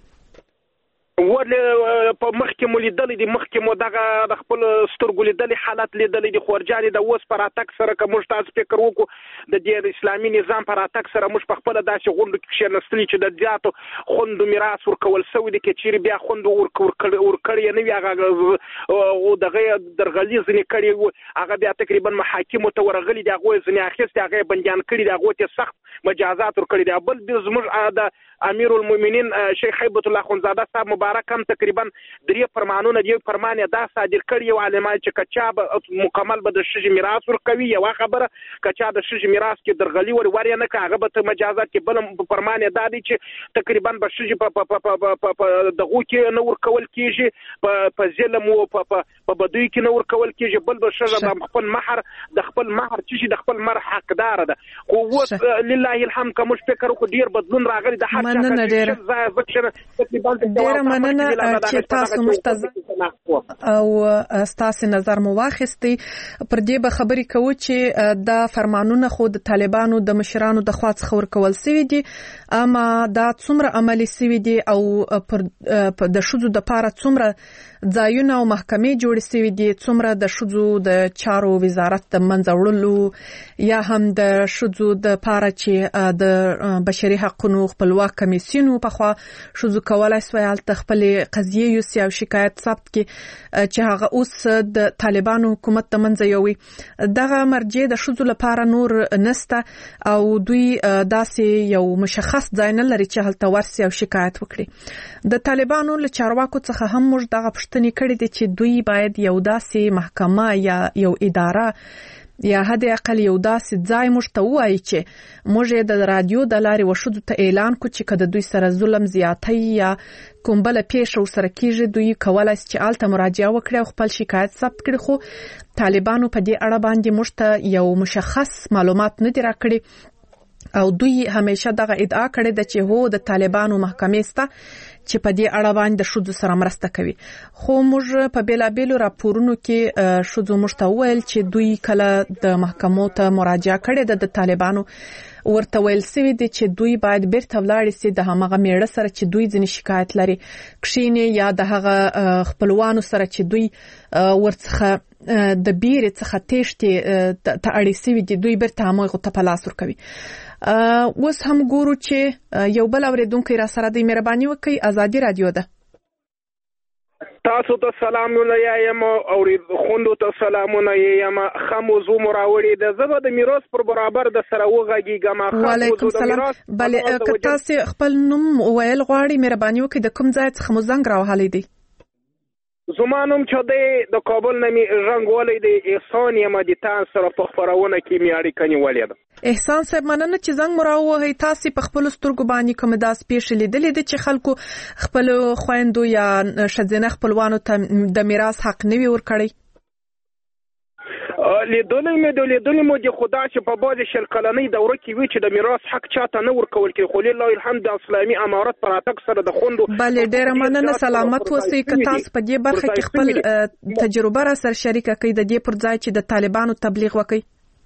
ول په مخکې مو لیدلې دي مخکې مو دغه د خپل سترګو لیدلې حالت لیدلې دي خورجانې د اوس پر اتک سره که موږ تاسو فکر وکړو د دې اسلامي نظام پر اتک سره موږ په خپل داسې غونډو کې کښېنستلي چې د زیاتو خوندو میراث ورکول سوی دي کې چیرې بیا خوندو ورکړی نه وي هغه دغه درغلي ځینې کړي هغه بیا تقریبا محاکمو ته ورغلي دي هغوی ځینې اخیستې هغه بندیان کړي دي هغوی ته سخت مجازات ورکړي دي بل زموږ د امیر المؤمنین شیخ هیبت الله خونزاده صاحب مبارک هم تقریبا درې فرمانونه دی فرمان دا صادر کړی او علماء چې کچا مکمل به د شج میراث ورکوي یو خبره کچا د شج میراث کې درغلی ور ور نه کاغه به مجازات کې بل فرمان دا دی چې تقریبا به شج په دغه کې نو ورکول کیږي په ظلم او په بدوی کې نو ورکول کیږي بل به شج د خپل مہر د خپل مہر چې د خپل مر حقدار ده خو وس لله الحمد کوم فکر خو ډیر بدلون راغلی د هر مننه ډیر ډیر مننه چې تاسو مشتز او تاسو نظر مو واخستي پر دې به خبرې کوو چې دا فرمانونه خو د طالبانو د مشرانو د خوا څخه ورکول سوي دي اما دا څومره عملی سوي دي او پر د شذو د پاره څومره ځایونه او محکمې جوړې سوي دي څومره د شذو د چارو وزارت د منځوړلو یا هم د شذو د پاره چې د بشري حقوقو خپلواک کمیسیون په خوا شذو کولای سوال خپل قضیه یو سیاو شکایت ثبت کی چې هغه اوس د طالبانو حکومت ته منځ یوي دغه مرجع د شذو لپاره نور نسته او دوی داسې یو مشخص ځای نه لري چې هلته ورسي او شکایت وکړي د طالبانو له چارواکو څخه هم موږ دغه پښتنې کړې دي چې دوی باید یو داسې محکمه یا یو اداره یا حد اقل یو داسې ځای موږ ته وایي چې موږ د رادیو د لارې وشو ته اعلان کو چې کله دوی سره ظلم زیاتی یا کوم بل پیښه سره کیږي دوی کولای شي چې الته مراجعه وکړي او خپل شکایت ثبت کړي خو طالبانو په دې اړه باندې موږ ته یو مشخص معلومات نه دی راکړي او دوی همیشه دغه ادعا کړې ده چې هو د طالبانو محکمې سته چې په دې اړه باندې د شذو سره مرسته کوي خو موږ په بیلابیلو راپورونو کې شذو مشتول چې دوی کله د محکمو ته مراجعه کړې ده د طالبانو ورته ویل سوي دي چې دوی باید بیرته ولاړ شي د هغه میړه سره چې دوی ځنې شکایت لري کښینه یا د هغه خپلوانو سره چې دوی ورڅخه د بیرې څخه تېشتې ته اړې سوي دي دوی بیرته هغه ته په لاس ورکوي اوس هم ګورو چې یو بل اوریدونکو را سره د مهرباني وکړي ازادي رادیو ده تاسو ته سلامونه یم او خوندو ته سلامونه یم خموزو مراوړي د زبر د میراث پر برابر د سره وغږیږم وعلیکم السلام بلې که تاسو خپل نوم ویل غواړئ مهرباني وکړئ د کوم ځای څخه مو زنګ راوهلی دی زمانم چې د کابل نمی رنگ ولې د احسان یم د تاسو سره په خبرونه کې میاري کني ولید احسان صاحب مننه چې زنګ مراوه تاسو په خپل سترګو باندې کوم داس پیښ لیدلې دي چې خلکو خپل خويندو یا شذنه خپلوانو ته د میراث حق نه ورکړي لیدلې مې د لیدلې مو د خدا چې په باز شل کلنۍ دوره کې وی چې د میراث حق چاته نه ورکول کې خو لله الحمد اسلامي امارت پر اتک سره د خوندو بل ډېر مننه سلامت وسی ک تاسو په دې برخه کې خپل تجربه را سره شریکه کړئ د دې پر ځای چې د طالبانو تبلیغ وکړي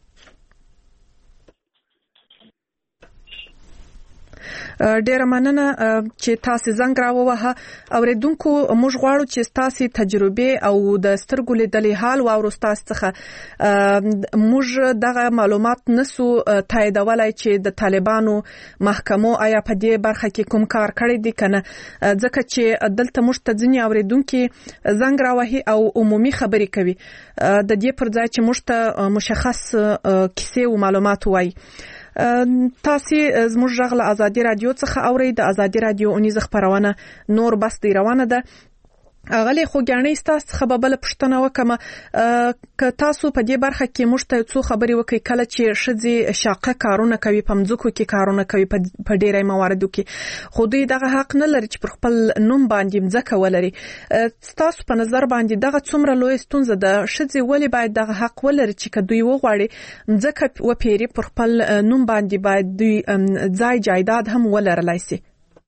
ډېر مننه چې تاسو زنګ راووهه اوریدونکو موږ غواړو چې تاسو تجربه او د سترګو لیدلې حال او تاسو څخه موږ دغه معلومات نسو تاییدولای چې د طالبانو محکمو آیا په دې برخه کې کوم کار کړی دی کنه ځکه چې دلته موږ ته ځینې اوریدونکو زنګ راوهي او عمومي خبرې کوي د دې پر ځای چې موږ ته مشخص کیسې او معلومات وایي تاسو زموږ غږ ازادي رادیو څخه اورئ د ازادي رادیو اونیز خبرونه نور بس دی روانه ده اغلی خو ګڼې تاسو خبربل پښتنه وکم ک تاسو په دې برخه کې مشته څو خبري وکي کله چې شذي شاقه کارونه کوي په مځکو کې کارونه کوي په ډېرې مواردو کې خو دوی دغه حق نه لري چې پر خپل نوم باندې مځکه ولري تاسو په نظر باندې دغه څومره لوی ستونزه ده شذي ولی باید دغه حق ولري چې دوی وغواړي مځکه و پیری پر خپل نوم باندې باید دوی ځای جایداد هم ولرلای شي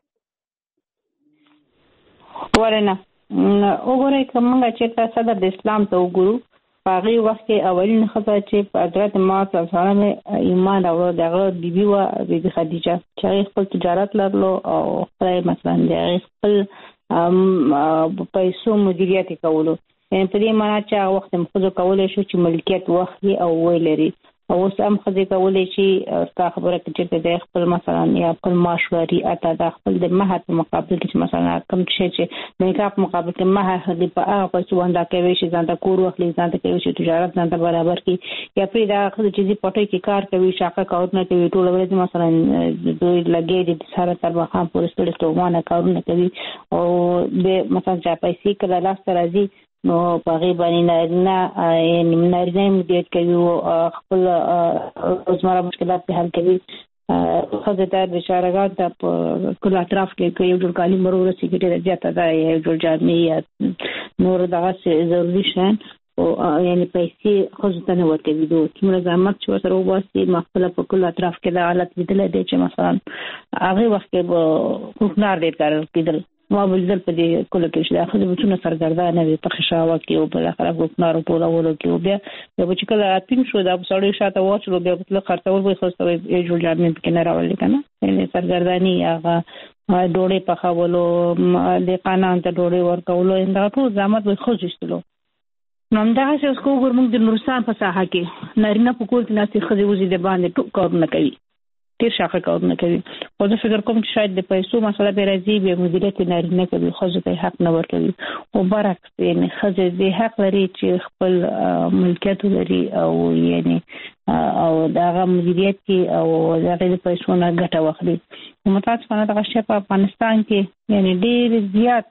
ورنه وګورئ کومه چې صدر د اسلام ته وګورو په هغه وخت کې اولین خبره چې په حضرت محمد صلی الله علیه وسلم ایمان راوړ دغه بیبي و بیبي خدیجه چې خپل تجارت لرلو او خپل مثلا د خپل پیسو مدیریت کولو په دې معنی چې هغه وخت مخزو کولای شو چې ملکیت واخلي او ولري او سم خدي کولای شي تاسو خبره کوي چې د خپل مثلا یا خپل ماشوري اته د خپل د مهر په مقابل کې مثلا کوم شي چې د نکاح په مقابل کې مهر هغه په هغه پیسو باندې کوي چې ځان ته کور واخلي ځان ته کوي چې تجارت ځان ته برابر کړي یا پرې دا خپل چې پټي کې کار کوي شاکه کارونه کوي ټول ورځ مثلا دوی لګي د سره تر مخام پورې ستړي تومانه کارونه کوي او د مثلا چې پیسې کله لاس ته راځي نو په غیبانی نه یعنی نارینه مدیریت کوي او خپل روزمره مشکلات به حل کوي خو دا د شارګان ته په کله اطراف کې یو ډول کالي مرور سیګریټ زیاته ده یو ډول جامې نور دغه ضروري شان او یعنی پیسې خو ځته نه ورکوي دوی څومره زحمت چې سره وباسي مخکله په کله اطراف کې د حالت لیدل دي چې مثلا هغه وخت کې حکمران ډېر کار کېدل ما بلدل په دې کله کې چې اخر به څونه سرګردانه وي په خشاوه کې او بل اخر حکمران ټول ورو کې او بیا به چې کله اتین شو دا سړی شاته واچلو بیا په خرڅول به خوسته یو جوړ جامې کې نه راولې کنه یعنی سرګردانی هغه ډوړې په خاولو د قانون ته ډوړې ورکولو انده ټول زحمت به خوځښتلو نو دا چې اوس کوم موږ د نورستان په ساحه کې نارینه په کول کې ناسي خزي وزي د باندې ټول کارونه کوي تیر شاخه کارونه کوي خو زه فکر کوم چې شاید د پیسو مسله به راځي به مدیریت نارینه کوي خو ځکه حق نه ورکوي او برعکس یعنی خزه د حق لري چې خپل ملکیت لري او یعنی او داغه مدیریت کې او دغه د پیسو نه ګټه واخلي متاسفانه دغه شی په افغانستان کې یعنی ډیر زیات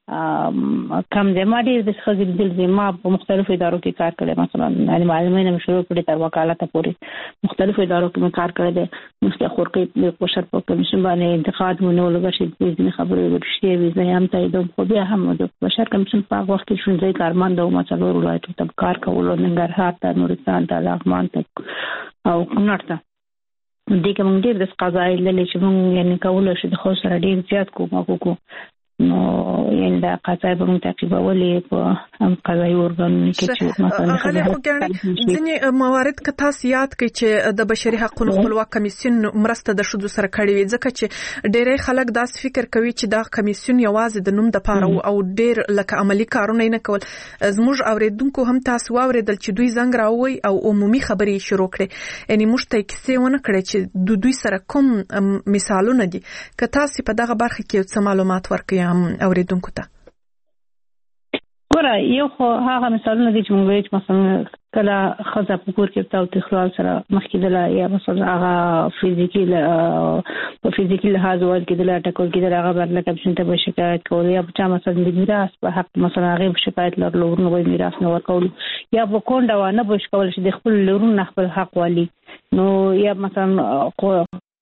کم د ما ډیر د خزې د زما په مختلفو ادارو کې کار کړی مثلا د معلمینو مشورو په تر وکالت پورې مختلفو ادارو کې کار کړی دی مستخور کې په بشر په کمیشن باندې انتقاد مونږ ولګ شي د دې خبرې ورشته وي زه هم ته د خو بیا هم د بشر کمیشن په وخت کې شون ځای کارمند او مسلو ولایتو ته کار کول ننګرهار ته نورستان ته لغمان ته او کونړ ته دې کوم ډیر د قضایي للی چې مونږ یعنی کول شي د خو سره ډیر زیات کوم کو نو یعنی دا قضایي به موږ تعقیبولې په هم قضایي ارګانونو کې چې مثلا ځینې موارد که تاسو یاد کړئ چې د بشري حقوقو خپلواک کمیسیون مرسته د شذو سره کړې وي ځکه چې ډېری خلک داس فکر کوي چې دا کمیسیون یوازې د نوم د پاره او ډېر لکه عملی کارونه نه کول زموږ اوریدونکو هم تاسو اوریدل چې دوی زنګ راوي او عمومي خبرې شروع کړي یعنی موږ ته کیسه ونه کړي چې د دوی سره کوم مثالونه دي که تاسو په دغه برخه کې څه معلومات ورکړئ اوریدونکو ته ګوره یو خو هغه مثالونه دي چې موږ وایو مثلا کله خزه په کور کې تاو تخلال سره مخکېدله یا مثلا هغه فزیکي په فزیکي لحاظ ول کېدله ټکول کېدله هغه باندې کمیشن ته به شکایت کول یا چا مثلا د میراث په حق مثلا هغه شکایت لرلو نو به میراث نه ورکول یا په کونډه و نه بش کول چې د خپل لورون خپل حق والی نو یا مثلا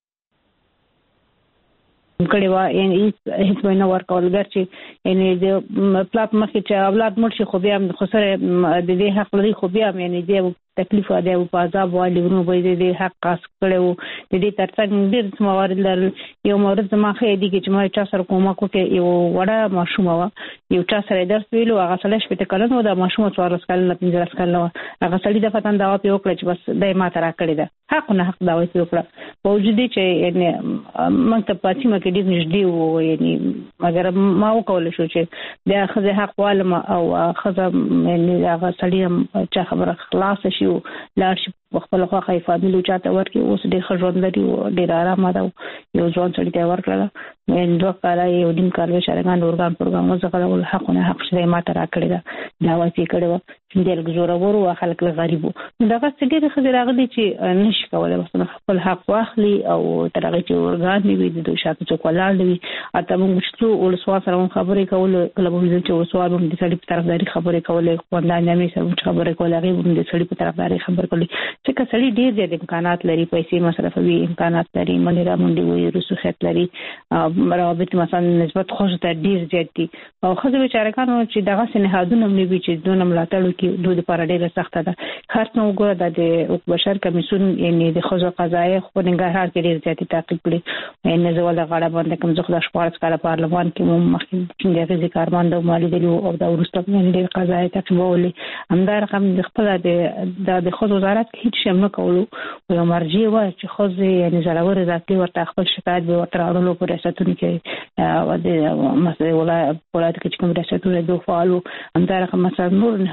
کړي وا یعنی هیڅ وینا ورکول ګرځي یعنی د پلاټ مخې چې اولاد مرشي خو بیا خو سره د دې حق لري خو بیا یعنی د تکلیف دی او په عذاب والی ورو به د حق قاس کړو د دې ترڅنګ ډېر موارد لرل یو مورد زما خې دي چې ما چا سره کومه کوکه یو وړه ماشوم و یو چا سره درس ویلو هغه سره شپته کلن و د ماشوم څوار سکل نه پنځه سکل نو هغه سړي د فتن دا په وکړه چې بس دای ما ترا کړی ده حق نه حق دا وایي وکړه موجود دي چې یعنی مکتب پاتې مکه دې نږدې وو یعنی مګر ما وکول شو چې د خزه حق والم او خزه یعنی هغه سړي چې خبره خلاص شي لاړ شي خپل خواخې فامیلو چاته ورکي اوس ډېر خژوند لري او ډېر آرام ده یو ځوان سړی ته ورکړه نو دوه کاله یو دیم کال به شارګان اورګان پروګرام وزغله ول حق نه حق شې ما ترا کړی دا دا وایي کړو چې ډېر ګزوره ورو خلک له غریبو دا څه ډېر خزر راغلي چې نشي کولای مثلا خپل حق واخلي او ترغه چې اورګان نیوي د دوی شاته څوک ولاړ دی اته موږ چې ولسوال سره خبرې کول کله به چې ولسوال هم د سړي په طرفداري خبرې کولې خوندان نه مې سره خبرې کولې هغه هم د سړي په طرفداري خبرې کولې چې کسړي ډېر ډېر امکانات لري پیسې مصرفوي امکانات لري منیرا منډي وي رسوخت لري روابط مثلا نسبت خوش ته ډېر زیات دي او خزه بیچارهانو چې دغه سنهادونه ملي چې دونه ملاتړ کوي دوی لپاره ډېر سخت ده خاص نو وګوره د بشر کمیسیون یعنی د خزو قضایي خو ننګرهار کې ډېر زیات تعقیب کړي یعنی زول غاړه باندې کوم ځخ د شپږ کاله پارلمان کې مو مخکې چې د ذکرمند او مالی دی او د ورسته باندې قضایي تعقیبولې همدار رقم د خپل د د خزو وزارت هیڅ شم نه کولو او مرجع و چې خزه یعنی زراور ذاتي ورته خپل شکایت به ورته راوړلو پر ریاستونو کې او د مسله ولایت ولایت کې کوم ریاستونه دوه فعالو همدار رقم مثلا نور نه هدونه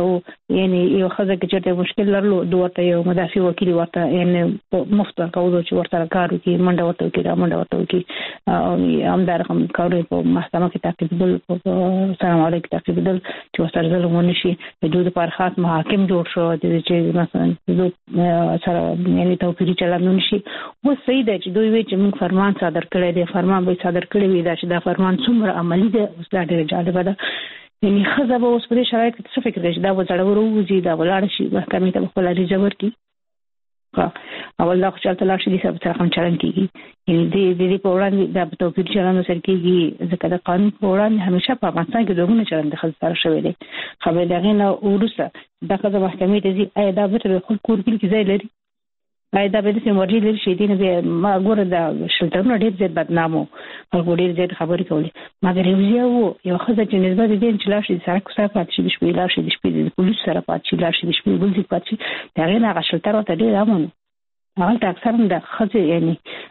یعنی یو خزه کې چې مشکل لرلو دوته یو مدافع وکیل ورته یعنی مفت ورکوي چې ورته کار وکړي منډه ورته وکړي منډه ورته وکړي او همدار هم کاري په محکمه کې تعقیبول سلام علیکم تعقیبول چې ورته ظلم ونشي د دوی لپاره خاص محاکم جوړ شو چې مثلا سره یعنی توپیری چلند نشي و صحیح ده چې دوی وی چې موږ فرمان صادر کړی دی فرمان به صادر کړی وي دا چې دا فرمان څومره عملی دی اوس دا ډېر جالب ده یعنی خزه به اوس په دې شرایط کې څه فکر کوي دا وځړ وروځي دا ولاړ شي محکمې ته خپل اړیزه ورکړي اول دا خو چلته لاړ شي د سره هم چلن کیږي یعنی د دې په وړاندې د توپیر چلن سره کیږي ځکه د قانون په وړاندې همیشه په افغانستان کې دوه چلن د خلک سره شوی دی خبر دغه نه ورسره د خزه محکمې ته ځي ایا دا به خپل کور کې ځای لري ایا دا به د سیمورجي لري شي دي نه ما ګوره دا شلټرونه ډېر زیات بدنامو خلکو ډېر زیات خبرې کولې مګر یو یو یو خزه چې نسبت دې چې لاړ شي سره کوڅه پات شي د شپې لاړ شي د شپې د پولیس سره پات شي لاړ شي د شپې بل ځای پات شي دا غیر هغه شلټر ته ډېر امن هغه ته اکثر د خزه یعنی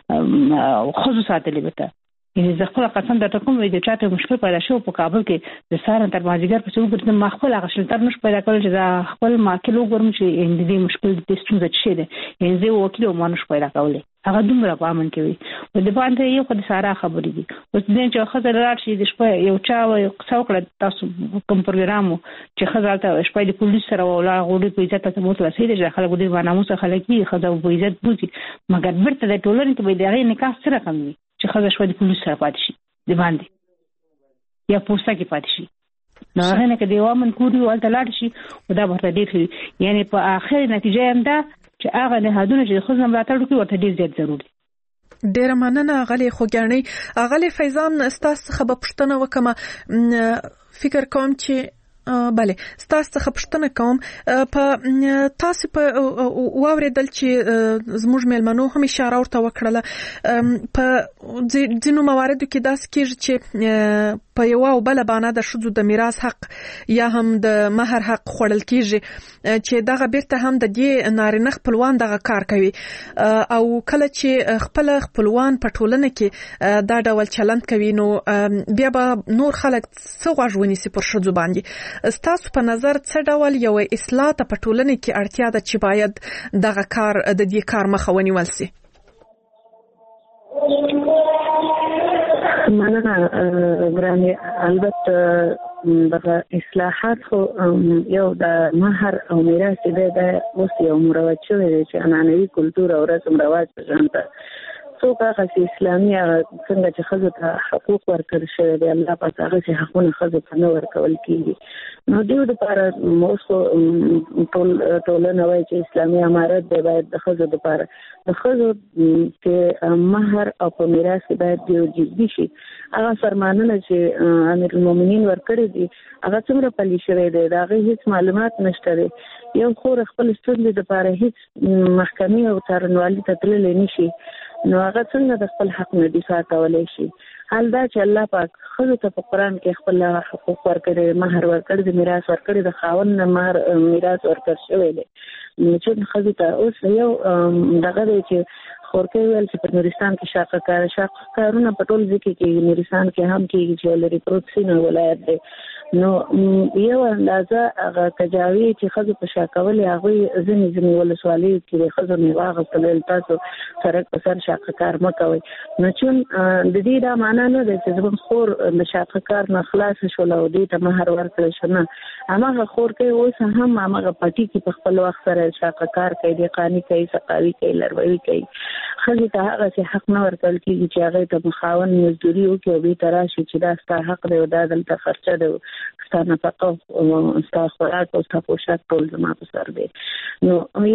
خزو ساتلې وته یعنی زه خپل قسم درته کوم وي د چاته مشکل پیدا شو په کابل کې د سارن تر مازیګر په څو ګرځم ما خپل هغه شلټر نش پیدا کول چې دا خپل ما کې لوګرم چې ان دې مشکل د ستونزې څه ده یعنی زه وکیل او مانوش پیدا کولې هغه دومره پامن کوي او د باندې یو خدای ساره خبرې دي اوس دې چې خزه راځي شي د شپه یو چا یو څوکړه تاسو کوم پروګرامو چې خزه ته شپه د پولیس سره ولا غوډي په عزت ته موت رسیدي چې خلک دې باندې مو څه خلک یې خزه په عزت بوزي مګر برته د ټولنې ته به دغه نکاح سره کم وي چې خزه شپه د پولیس سره پاتې شي د باندې یا پوسټه کې پاتې شي نو هغه نه کې دی وامن کوډي او تلاړ شي او دا ورته ډېر یعنی په اخر نتیجه هم ده چې هغه نهادونه چې خو زم راتړو کې ورته ډېر زیات ضروري ډېر مننه غلي خوګانی غلي فیضان استاسو خبر پښتنه وکمه فکر کوم چې بله ستاسو څخه پوښتنه کوم په تاسو په واوریدل چې زموږ مېلمنو هم اشاره ورته وکړه په ځینو مواردو کې داس کېږي چې په یو او بل باندې د شذو د میراث حق یا هم د مہر حق خوړل کېږي چې دغه بیرته هم د دې نارینه خپلوان دغه کار کوي او کله چې خپل خپلوان په ټولنه کې دا ډول چلند کوي نو بیا به نور خلک څه غوښونی سي پر شذو باندې ستاسو په نظر څه ډول یو اصلاح ته په ټولنه کې اړتیا ده چې باید دغه کار د دې کار مخه ونیول شي مننه ګرانه البته دغه اصلاحات خو یو د مہر او میراث د اوس یو مروج شوی دی چې عنعنوي کلتور او رسم رواج په ځانته څوک هغه اسلامي څنګه چې خزو ته حقوق ورکړل شوی دی الله پاک هغه چې حقونه خزو ته نه ورکول کیږي نو دوی لپاره موږ ټول ټولنه وایي چې اسلامي امارت دی باید د خزو لپاره د خزو چې مہر او په میراث باید یو جدي شي هغه فرمانونه چې امیر المؤمنین ورکړي دي هغه څومره پلي شوی دی دا هغه هیڅ معلومات نشته دی یو خور خپل ستونزې لپاره هیڅ محکمې او څارنوالي ته تللی نشي نو هغه څنګه د خپل حق نه دفاع کولای شي حال دا چې الله پاک خزو ته په قرآن کې خپل حقوق ورکړي مہر ورکړي د میراث ورکړي د خاوند نه مہر میراث ورکړ شوی دی نو چې خزو ته اوس یو دغه دی چې خورکې ویل چې په نورستان کې شاقه کار شاقه کارونه په ټول ځکه کې نورستان کې هم کېږي چې لري پروتسین ولایت دی نو یو اندازه هغه تجاوی چې خزو په شاکولې هغه ځنې ځنې ولسوالۍ کې خزو نه واغستل تاسو سره په سر شاقه کار مکوي نو چې د دې دا معنا نه ده چې زموږ خور د شاقه کار نه خلاص شول او دې ته مہر ورکړل شنه هغه خور کې اوس هم هغه پټي کې په خپل وخت سره شاقه کار کوي د قانی کوي سقاوي کوي لروي کوي خزو ته هغه چې حق نه ورکړل کیږي چې هغه ته مخاون مزدوري وکړي او به تراشي چې دا ستاسو حق دی او دا دلته خرچه ده ستاسو فقط او ستاسو خوراک او ستاسو پوشاک ټول زما په سر دی نو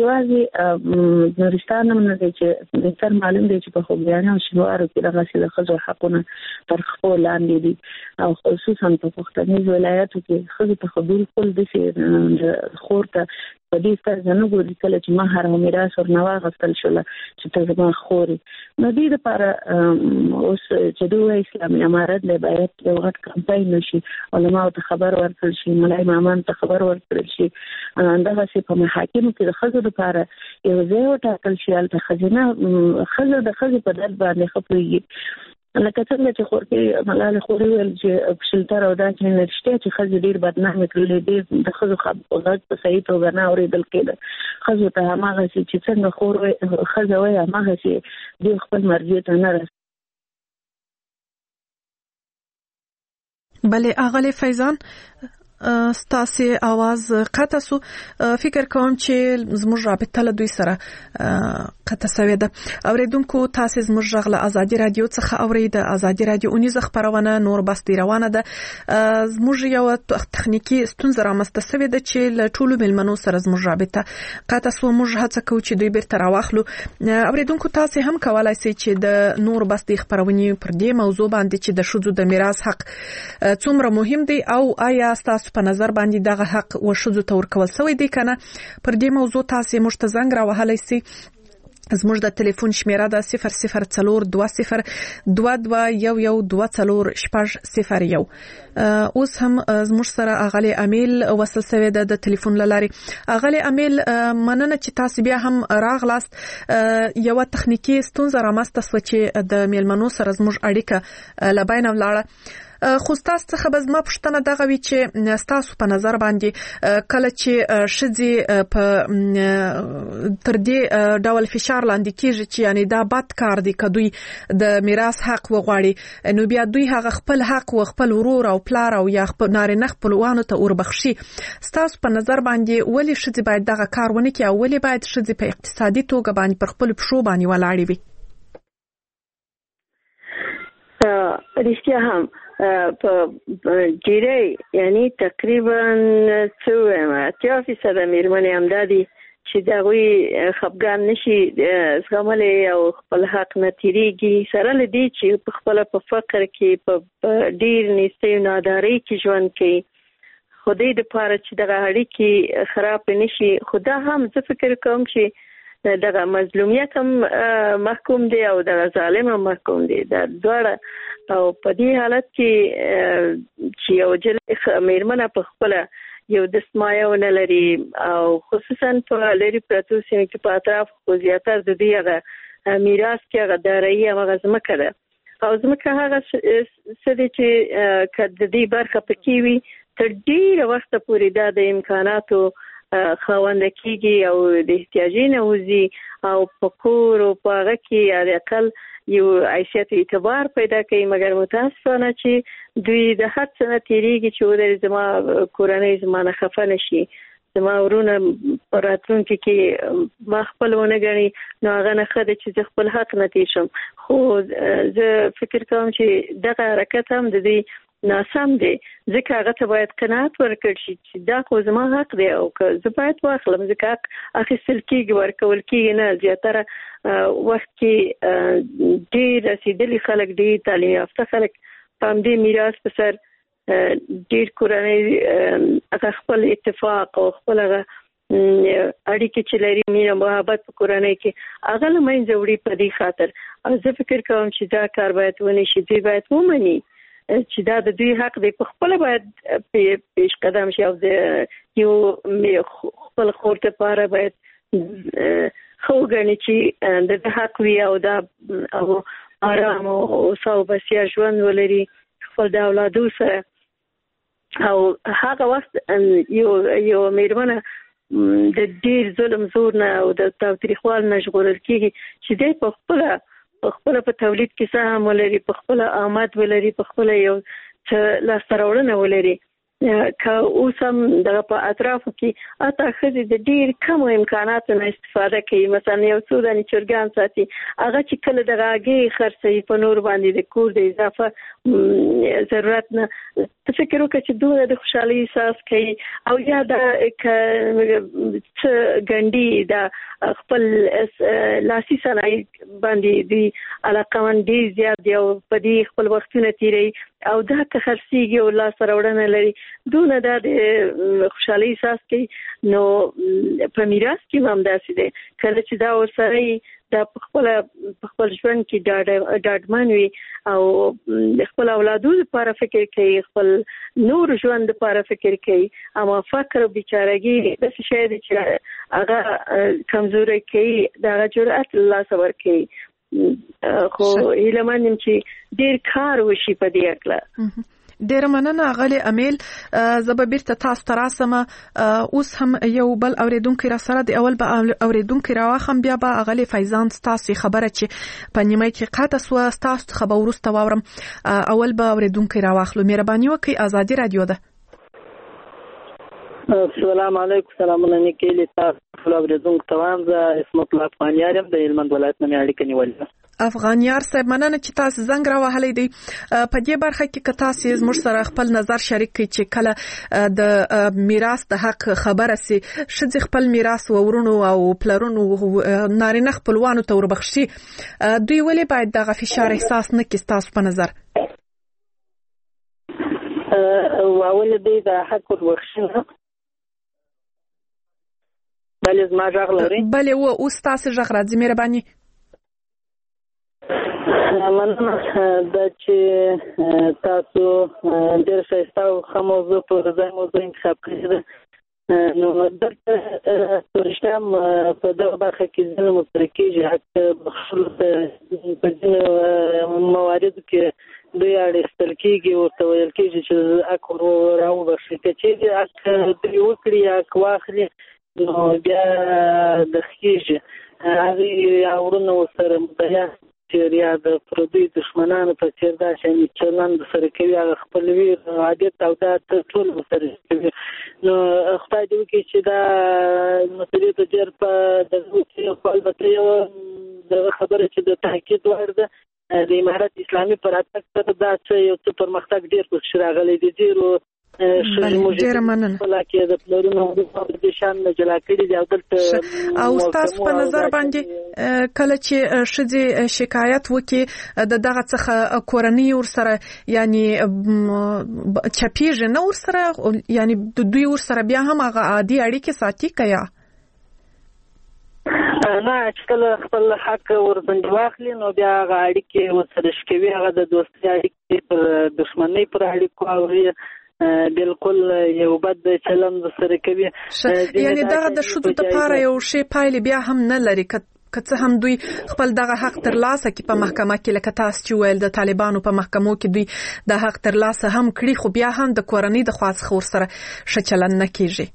یوازې نورستان هم نه دی چې د تر معلوم دی چې په خوګیانه او شنوارو کې دغه څه خزو حقونه تر خپل لاندې دي او خصوصا په پښتني ولایتو کې خزو ته خبرې کول د سي خور ته په دې ستاسو نه ګوري کله چې مہر او میراث ورنه واغستل شول چې ته زما خوري نو دې لپاره اوس چې دوی اسلامي امارت له باید یو غټ کمپاین وشي علماء ته خبر ورکړل شي ملای امامان ته خبر ورکړل شي اندغه چې په محاکمو کې د خزو لپاره یو ځای وټاکل شي البته خزینه خزو د خزو په درد باندې خپوي لکه څنګه چې خورپی ملال خوري ول چې شلتر او دا چې نشته چې خځې ډیر بدنامه کړلې دي د خځو خبرات په صحیح توګه نه اورېدل کېده. خځو ته هغه چې څنګه خور خځه وای هغه چې د خپل مرزي ته نه رسي. بله اغلی فیضان ستاسو आवाज قطع سو. فکر کوم چې زموږ رابطه له دوی سره قطع شوې ده. اوریدونکو تاسو زموږ غږ له ازادي رادیو څخه اورید. ازادي رادیو اونیز خبرونه نور بس دی روانه ده. زموږ یو تخنیکی ستونزه رامسته شوې ده چې له ټولو ملمنو سره زموږ رابطه قطع سو. موږ هڅه کوو چې دوی بیرته راوخلو. اوریدونکو تاسو هم کولای شئ چې د نور بس دی خبرونه پر دې موضوع باندې چې د شذو د میراث حق څومره مهم دی او آیا تاسو په نظر باندې دغه حق و شذو ته ورکول شوی دی کنه، پر دې موضوع تاسو موږ ته زنګ راوهلی سي. زموږ د ټلیفون شمیره ده صفر صفر څلور دوه صفر دوه دوه یو یو دوه څلور شپږ صفر یو. اوس هم زموږ سره اغلی امیل وصل شوی ده د ټلیفون لارې. اغلی امیل مننه چې تاسو بیا هم راغلاست. یو تخنیکی ستونزه رامسته شوه چې د میلمنو سره زموږ اړیکه له بینه ولاړه. خو تاسو څخه به زما پوښتنه دغه وي چې تاسو په نظر باندې کله چې ښځې په تر دې ډول فشار لاندې کیږي چې یعنی دا بد کار دی که دوی د میراث حق وغواړي، نو بیا دوی هغه خپل حق و خپل ورور او پلار او یا خپل نارینه خپلوانو ته وربخشي. تاسو په نظر باندې ولې ښځې باید دغه کار ونه کړي او ولې باید ښځې په اقتصادي توګه باندې پر خپل پښو باندې ولاړې وي؟ رښتیا هم په ډیری یعنی تقریبا څو اتیا فیصد میرمنې همدادي چې دغوی خپګان نشي زغملی او خپل حق نه تیریږي، سره له دې چې په خپل په فقر کې په ډیر نیستۍ او نادارۍ کې ژوند کوي. خو دې دپاره چې دغه اړیکې خراب نشي، خو دا هم زه فکر کوم چې دغه مظلومیت هم محکوم دی او دغه ظالم هم محکوم دی. دا دواړه او په دې حالت کې چې یو جل میرمنه په خپل یو دستمایه ونه لري او خصوصا په لري پرتو سیمه کې په اطراف خو زیاتره د دې هغه میراث کې هغه دارایي هغه ځمکه ده او ځمکه هغه څه دی چې که د دې برخه پکې وي تر ډېره وخته پورې دا د امکاناتو خاونده کېږي او د احتیاجي نه وځي او په کور او په هغه کې د اقل یو عیشت اعتبار پیدا کوي. مګر متاسفانه چې دوی د هر څه نه تیریږي چې ودرې زما کورنۍ زما نه خفه نشي، زما ورونه په راتلونکي کې ما خپل ونه ګڼي، نو هغه نه ښه ده چې زه خپل حق نه تیر شم. خو زه فکر کوم چې دغه حرکت هم د دې ناسم دی، ځکه هغه ته باید قناعت ورکړ شي چې دا خو زما حق دی او که زه باید واخلم، ځکه حق اخیستل کېږي ورکول کېږي نه. زیاتره وخت کې ډېر رسېدلي خلک، ډېر تعلیم یافته خلک په همدې میراث په سر ډېر کورنۍ هغه خپل اتفاق او خپل هغه اړیکې چې لري مینه محبت په کورنۍ کې هغه له منځه وړي په دې خاطر. او زه فکر کوم چې دا کار باید ونی شي، دوی باید ومني چې دا د دوی حق دی، په خپل باید پیش قدم شي او د یو خپل خور لپاره باید خو غني چې د حق وي او دا او آرام او ساو بسیا ژوند ولري خپل د اولادو سره. او هغه وخت یو یو میرمنه د ډیر ظلم زور نه او د تاوتریخوال نه ژغورل کېږي چې دی په خپل په خپل په تولید کې سهم ولري، په خپل آمد ولري، په خپل یو څه لاسته راوړنه ولري. که اوس هم دغه په اطرافو کې اته ښځې د ډېر کمو امکاناتو نه استفاده کوي. مثلا یو څو دانې چرګان ساتي، هغه چې کله دغه هګۍ خرڅوي په نور باندې د کور د اضافه ضرورت نه، ته فکر وکړه چې دومره د خوشحالۍ احساس کوي. او یا دا څه ګنډي د خپل لاسي صنایع باندې دوی علاقمند ډېر زیات دي او په دې خپل وختونه تېروي او دا که خرڅېږي او لاسته راوړنه لري دونه دا د خوشحالۍ احساس کوي. نو په میراث کې هم همداسې دی، کله چې دا ورسره دا په خپل په خپل ژوند کې ډاډمن وي او خپل اولادو لپاره فکر کوي، خپل نور ژوند لپاره فکر کوي. اما فقر او بیچارهګي داسې شی دی چې هغه کمزوري کوي، دغه جرأت له لاسه ورکوي. خو ایلمنم چې ډیر کار وشي په دې اړه. ډیر مننه غلي امیل. زب بیرته تاسو ته راسم. اوس هم یو بل اوریدونکو را سره دی. اول به اوریدونکو راوخم بیا به غلي فیضان تاسو خبره چې په نیمه کې قاطه سو تاسو خبر ورسته واورم. اول به اوریدونکو راوخلو. مهرباني وکړئ. آزادي رادیو ده. السلام علیکم. سلامونه نیکلی تاسو اوریدونکو توام ز اسمت الله افغانیارم د هلمند ولایت نه اړیکه نیولې. افغانیار صاحب مننه چې تاسو زنګ راوهلې دی. په دې برخه کې که تاسو زموږ سره خپل نظر شریک کړئ چې کله د میراث د حق خبره سي شذ خپل میراث ورونو او پلرونو نارینه خپلوانو ته وربخشي دوی ولې باید دغه فشار احساس نه کړي تاسو په نظر؟ اول دې د حق وربخشنه بلې زما غږ لري. بلې و اوس تاسو غږ راځي. مهرباني مننه دا چې تاسو ډېر ښایسته او ښه موضوع پر ځای موضوع انتخاب کړې ده. نو دلته رښتیا په دغه برخه کې ځینې مبتلا کېږي حق بخښلو ته په ځینو مواردو کې دوی اړیستل کېږي ورته ویل کېږي چې حق ور راوبخښي. که چیرې حق دوی وکړي حق واخلي نو بیا د خېږي هغې ورونه ورسره متحد یا د پردي دشمنانو په څیر دا شي چلند سره کوي هغه خپل وی عادت او دا ټول سره کوي. نو خدای دې وکړي چې دا مسلې ته ډېر په دغه په البته یو د خبره چې د تحقیق ورده د امارت اسلامي پر اتاک سره دا چې یو څه پرمختګ ډېر پکې راغلی دی. ډېر ډیر مننه. او تاسو په نظر باندې کله چې شذ شکایت وکي د دغه څخه کورنۍ ور سره یعنی چپیږي نو ور سره یعنی د دوی ور سره بیا هم هغه عادي اړیکې ساتي کیا نه چې کله خپل حق ورباندې واخلي نو بیا هغه اړیکې ورسره شکوي هغه د دوستۍ اړیکې پر دښمنۍ پر اړیکو او بالکل یو بد چلند سره کوي. یعنی دا د شذو لپاره یو شی پایله بیا هم نه لري کته هم دوی خپل دغه حق تر لاسه کې په محکمه کې لکه تاسو چې ویل د طالبانو په محکمو کې دوی د حق تر لاسه هم کړی خو بیا هم د کورنۍ د خاص خور سره شچلن نه کیږي.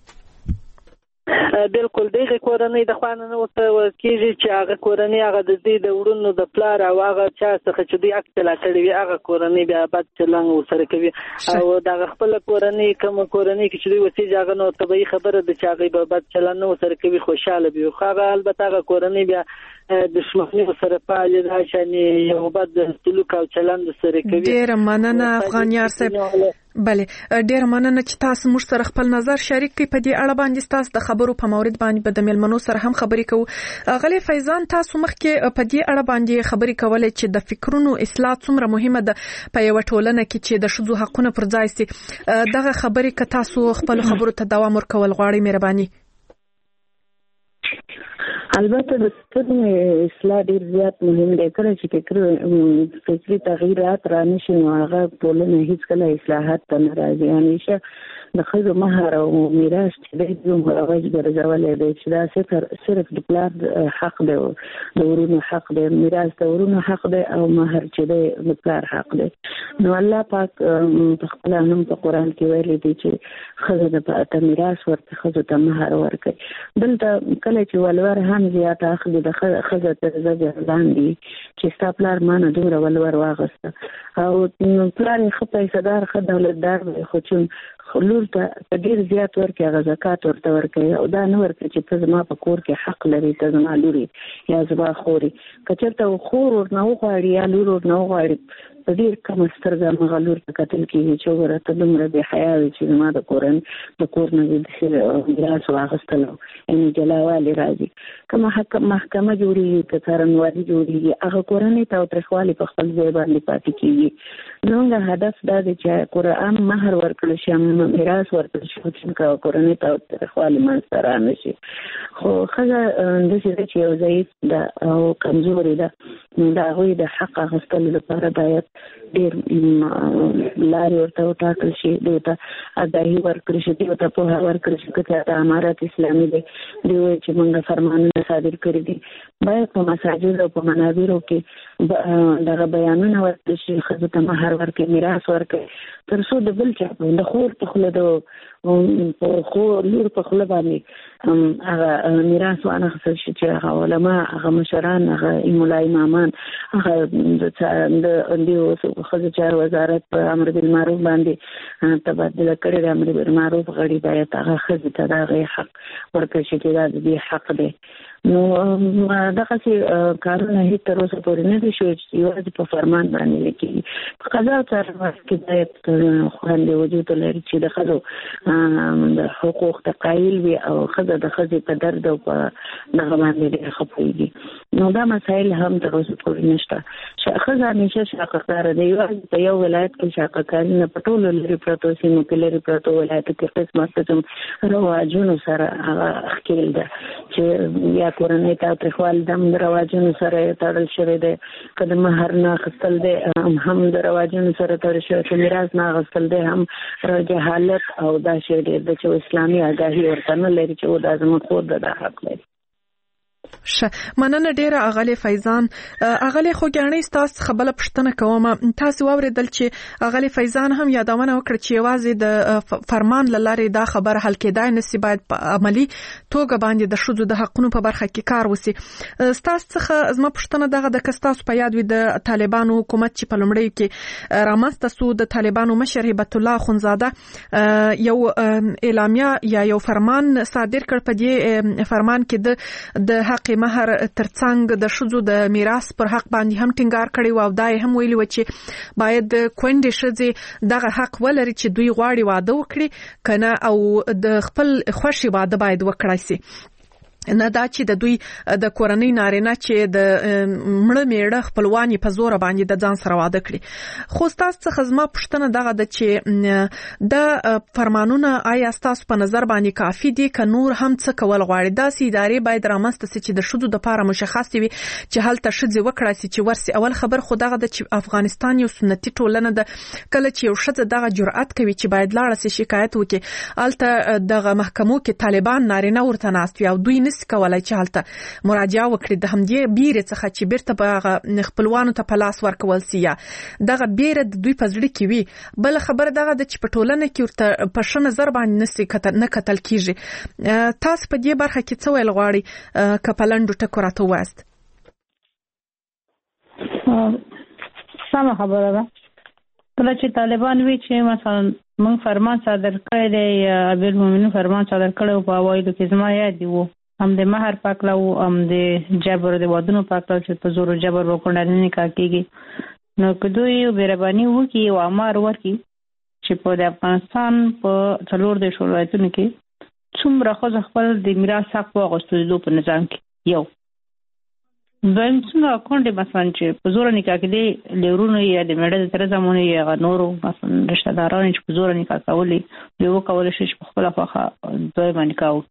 بالکل دغه کورنۍ د خوانه نو ته کېږي چې هغه کورنۍ هغه د دې د وړونو د پلار او هغه چا څخه چې دوی عکس لا کړی وي هغه کورنۍ بیا بد چلنګ وسره کوي او دغه خپل کورنۍ کوم کورنۍ چې دوی وسیږي هغه نو طبيعي خبره ده چې هغه بد چلنګ وسره کوي خوشاله وي خو هغه البته هغه کورنۍ بیا دښمنۍ سره پالي راشنی یو بد سلوک او چلند سره کوي. ډیر مننه افغانیار صاحب. بله ډیر مننه چې تاسو موږ سره خپل نظر شریک کړئ په دې اړه باندې تاسو د خبرو په مورید باندې په د ملمنو سره هم خبرې کوو. غلي فیضان تاسو مخکې په دې اړه باندې خبرې کولې چې د فکرونو اصلاح څومره مهمه ده په یو ټولنه کې چې د شذو حقونه پر ځای سي. دغه خبرې که تاسو خپل خبرو ته دوام ورکول غواړئ مهرباني. البته د فکرونو اصلاح ډیر زیات مهم دی. کله چې فکر فکري تغییرات را نشي نو هغه ټولنه هیڅ کله اصلاحات ته نه راځي. همیشه د ښځو مهر او میراث چې دی دوی رواج ګرځولې دی چې دا صرف صرف د پلار حق دی د ورونو حق دی میراث د ورونو حق دی او مهر چې دی د پلار حق دی. نو الله پاک په خپل هم په قران کې ویلي دی چې ښځه د میراث ورته ښځو ته مهر ورکړي. دلته کله چې ولور هم زیات اخلي د ښځه ته زجر لاندې چې ستا پلار ما نه دومره ولور واغسته او پلار یې ښه پیسهدار ښه دولتدار دی خو چې لور ته ډیر زیات ورکړي هغه زکات ورته ورکړي او دا نه ورکړي چې ته زما په کور کې حق لري ته زما لوري یا زما خوري که چېرته خور ورنه وغواړي یا لور ورنه وغواړي په ډیر کم سترګه مغه لور ته کتل کېږي چې وګوره ته دومره بې حیا وې چې زما د کورن د کور نه دې میراث واخیستلو یعنې جلاوالي راځي. کومه محکمه جوړېږي که څارنوالي جوړېږي هغه کورنۍ تاوتریخوالي په خپل ځای باندې پاتې کېږي. زموږ هدف دا دی چې قرآن مهر ورکړل شي میراث ورکړل شي چې کورنۍ تاوتریخوالي منځته رانه شي. خو ښځه داسې ده چې یو ضعیف ده او کمزورې ده نو د هغوی د حق اخیستلو لپاره باید ډېر لارې ورته وټاکل شي دوی ته آګاهي ورکړي شي دوی ته پوهه ورکړي شي که د امارت اسلامي دی دوی وایي چې موږ فرمانونه صادر کړي دي باید په مساجد او په منابرو کې دغه بیانونه ورکړي شي ښځو ته مهر ورکړي میراث ورکړي تر څو د بل چا د خور په خوله د په خور لور په خوله باندې هغه میراث وانخیستل شي چې هغه علما هغه مشران هغه ملا امامان هغه د دې ښځو چارو وزارت په امر بالمعروف باندې تبادله کړې د امر بالمعروف غړي باید هغه ښځې ته د هغې حق ورکړي چې دا د دې حق دی نو دغسې کارونه هېڅ تر اوسه پورې نه دي شوي چې یوازې په فرمان باندې لیکي په قضا او څارنوال کې باید خوندې وجود ولري چې د ښځو د حقوق ته قایل وي او ښځه د ښځې په درد او په دغه باندې ډېر ښه پوهېږي نو دا مسایل هم تر اوسه پورې نشته ښځه همیشه شاقهکاره ده یوازې په یو ولایت کې شاقهکاري نه په ټولو لرې پرتو سیمو کې لرې پرتو ولایتو کې قسمه قسم رواجونو سره هغه ښکېل ده چې یا کورنۍ تاوتریخوالي د هم د رواجونو سره تړل شوی دی که د مهر نه اخیستل دی هم د رواجونو سره تړل شوی که میراث نه اخیستل دی هم جهالت او دا شی ډېر دی چې اسلامي آګاهي ورته نه لري چې او دا زموږ خور ده دا حق لري شه مننه ډیره اغلی فیضان اغلی خوګانی تاسو خبره پښتنه کوم تاسو واوریدل چې اغلی فیضان هم یادونه وکړه چې یوازې د فرمان لاره دا خبره حل کېدای نسی باید په عملی توګه باندې د شذو د حقونو په برخه کې کار وسی تاسو څخه زما پښتنه دغه د کستاس په یاد وي د طالبانو حکومت چې په لومړی کې رامنځته سو د طالبانو مشر هبت الله خونزاده یو اعلامیه یا یو فرمان صادر کړ په دې فرمان کې د حق مهر ترڅنګ د شذو د میراث پر حق باندې هم ټینګار کړی او دا هم ویلي و چې باید کونډې ښځې دغه حق ولري چې دوی غواړي واده وکړي کنه او د خپل خوښي واده باید وکړای شي نه دا چې د دوی د کورنۍ نارینه چې د مړه میړه خپلوان په زور باندې د ځان سره واده کړي خو تاسو څخه زما پوښتنه دغه د چې د فرمانونه آیا تاسو په نظر باندې کافي دي که نور هم څه کول غواړي داسې ادارې باید رامنځته شي چې د شذو د لپاره مشخص وي چې هلته ښځې وکړای شي چې ورسي اول خبر خو دغه د چې افغانستان یو سنتي ټولنه ده کله چې یو ښځه دغه جرأت کوي چې باید لاړه شي شکایت وکړي هلته دغه محکمو کې طالبان نارینه ورته ناست وي او دوی کولای چې حالته مراجعه وکړي د همدې بیره څخه چې بیرته په خپلوانو ته په لاس ورکول سي دغه بیره د دوی په زړه کې وي بل خبر دغه د چې په ټولنه کې ورته په ښه نظر باندې نسي کتل نه کتل کیږي تاسو په دې برخه کې څه ویل غواړي که په لنډو ټکو راته ووایاست سمه خبره ده کله چې طالبان وی چې مثلا موږ فرمان صادر کړی دی امیر المؤمنین فرمان صادر کړی په اوایلو کې زما یاد دی وو هم د مہر پاکلو هم د جبر د ودونو پاکلو چې په زور جبر وکړل نه کا کېږي نو کدوې بیربانی وکي او امر ورکی چې په د افغانستان په څلور د شولایتونو کې څومره خو خپل د میراث حق واغستلو په نظام کې یو دویم څنګه کونډه مثلا چې په زور نکاح کې دی لورونو یا د مړه تر زمونه یا نورو مثلا رشتہ دارانو چې په زور نکاح کوي یو کول شي په خپل خواخه دوی باندې کاوه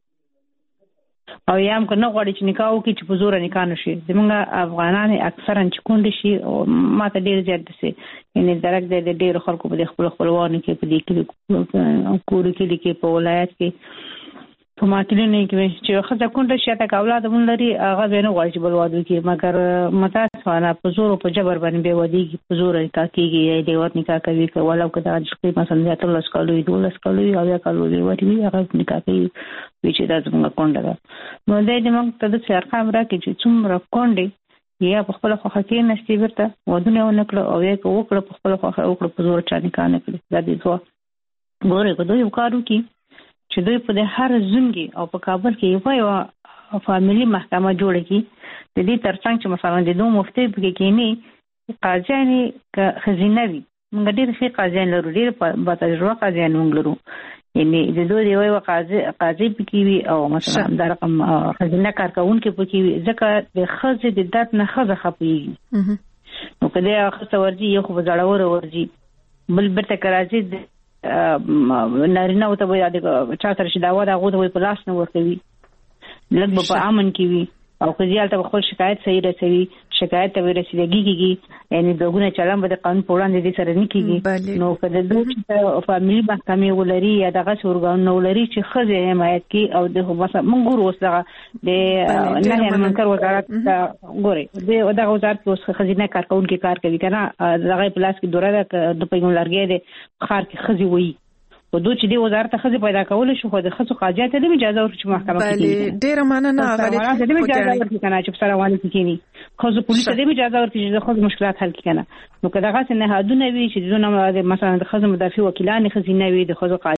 او یم که نه غواړي چې نکاح وکړي چې په زوره نکاح نشي زموږ افغانان اکثرا چې کونډې شي ما ته ډېر زیات دسي یعنې درک دی د ډېرو خلکو په دې خپلو خپلوانو کې په دې کلي کورو کلي کې په ولایت کې په ماکلینو کې چې ښځه کونډه شي حتی که اولاد هم لري هغه بیا نه غواړي چې بل واده وکړي مګر متاسفانه په زور او په جبر باندې بیا وادېږي په زوره نکاح کېږي یا ډېوت نکاح کوي که ولو که دغه چې مثلا د اتلس کالو وي دولس کالو وي اویا کالو ډېوت وي هغه نکاح کوي وی چې دا زموږ کونډه ده نو دی د موږ ته داسې ارقام راکړي چې څومره کونډې یا په خپله خوښه کېناستې بېرته ودونه یې ونه کړه او یا که وکړه په خپله خوښه وکړه په زور چا نکاح نه کړي دا د دوه ګورې که دوی یو کار وکړي چې دوی په د هر زونګي او په کابل کې یو یو فامیلي محکمه جوړه کړي د دې ترڅنګ چې مثلا د دوه مفتي پکې کېني قاضیان یې که ښځینه وي موږ ډېر ښې قاضیان لرو ډېر باتجربه قاضیان موږ لرو یعنی د دوی یو یو قاضي قاضي پکې وي او مثلا دا رقم ښځینه کارکوونکي پکې وي ځکه د ښځې د درد نه ښځه خفېږي نو که دی ښځه ورځي یو خو به زړوره ورځي بل بیرته که راځي نارینه ورته به چا سره چې دعوا ده هغو ته به په لاس نه ورکوي لږ به په امن کې وي او که هلته به خپل شکایت صحیح رسوي شکایت ته ورسیدګي کیږي یعنی دغه چلن به د قانون په وړاندې د سره نه کیږي نو کله د فاميلي محکمې ولري یا دغه ورګان نو لري چې خزه حمایت کی او د مثلا منګور وسره د نه منکر وزارت ګوري د دغه وزارت اوس خزینه کارکونکو کار کوي کنه دغه پلاس کې دوره د پیغام لارګي د خار کې خزي وي او دوی چې د وزارت خزي پیدا کول شو خو د خصو قاضیات د اجازه ورکړي محکمه کې بله ډیره مننه غالي د اجازه ورکړي کنه چې سره وانه کېنی خو پولیس د اجازه ورکړي چې خو مشکلات حل کړي کنه نو کله هغه څنګه هادونه وی چې دونه مثلا د خزو مدافع وکیلان خزینه وی د خزو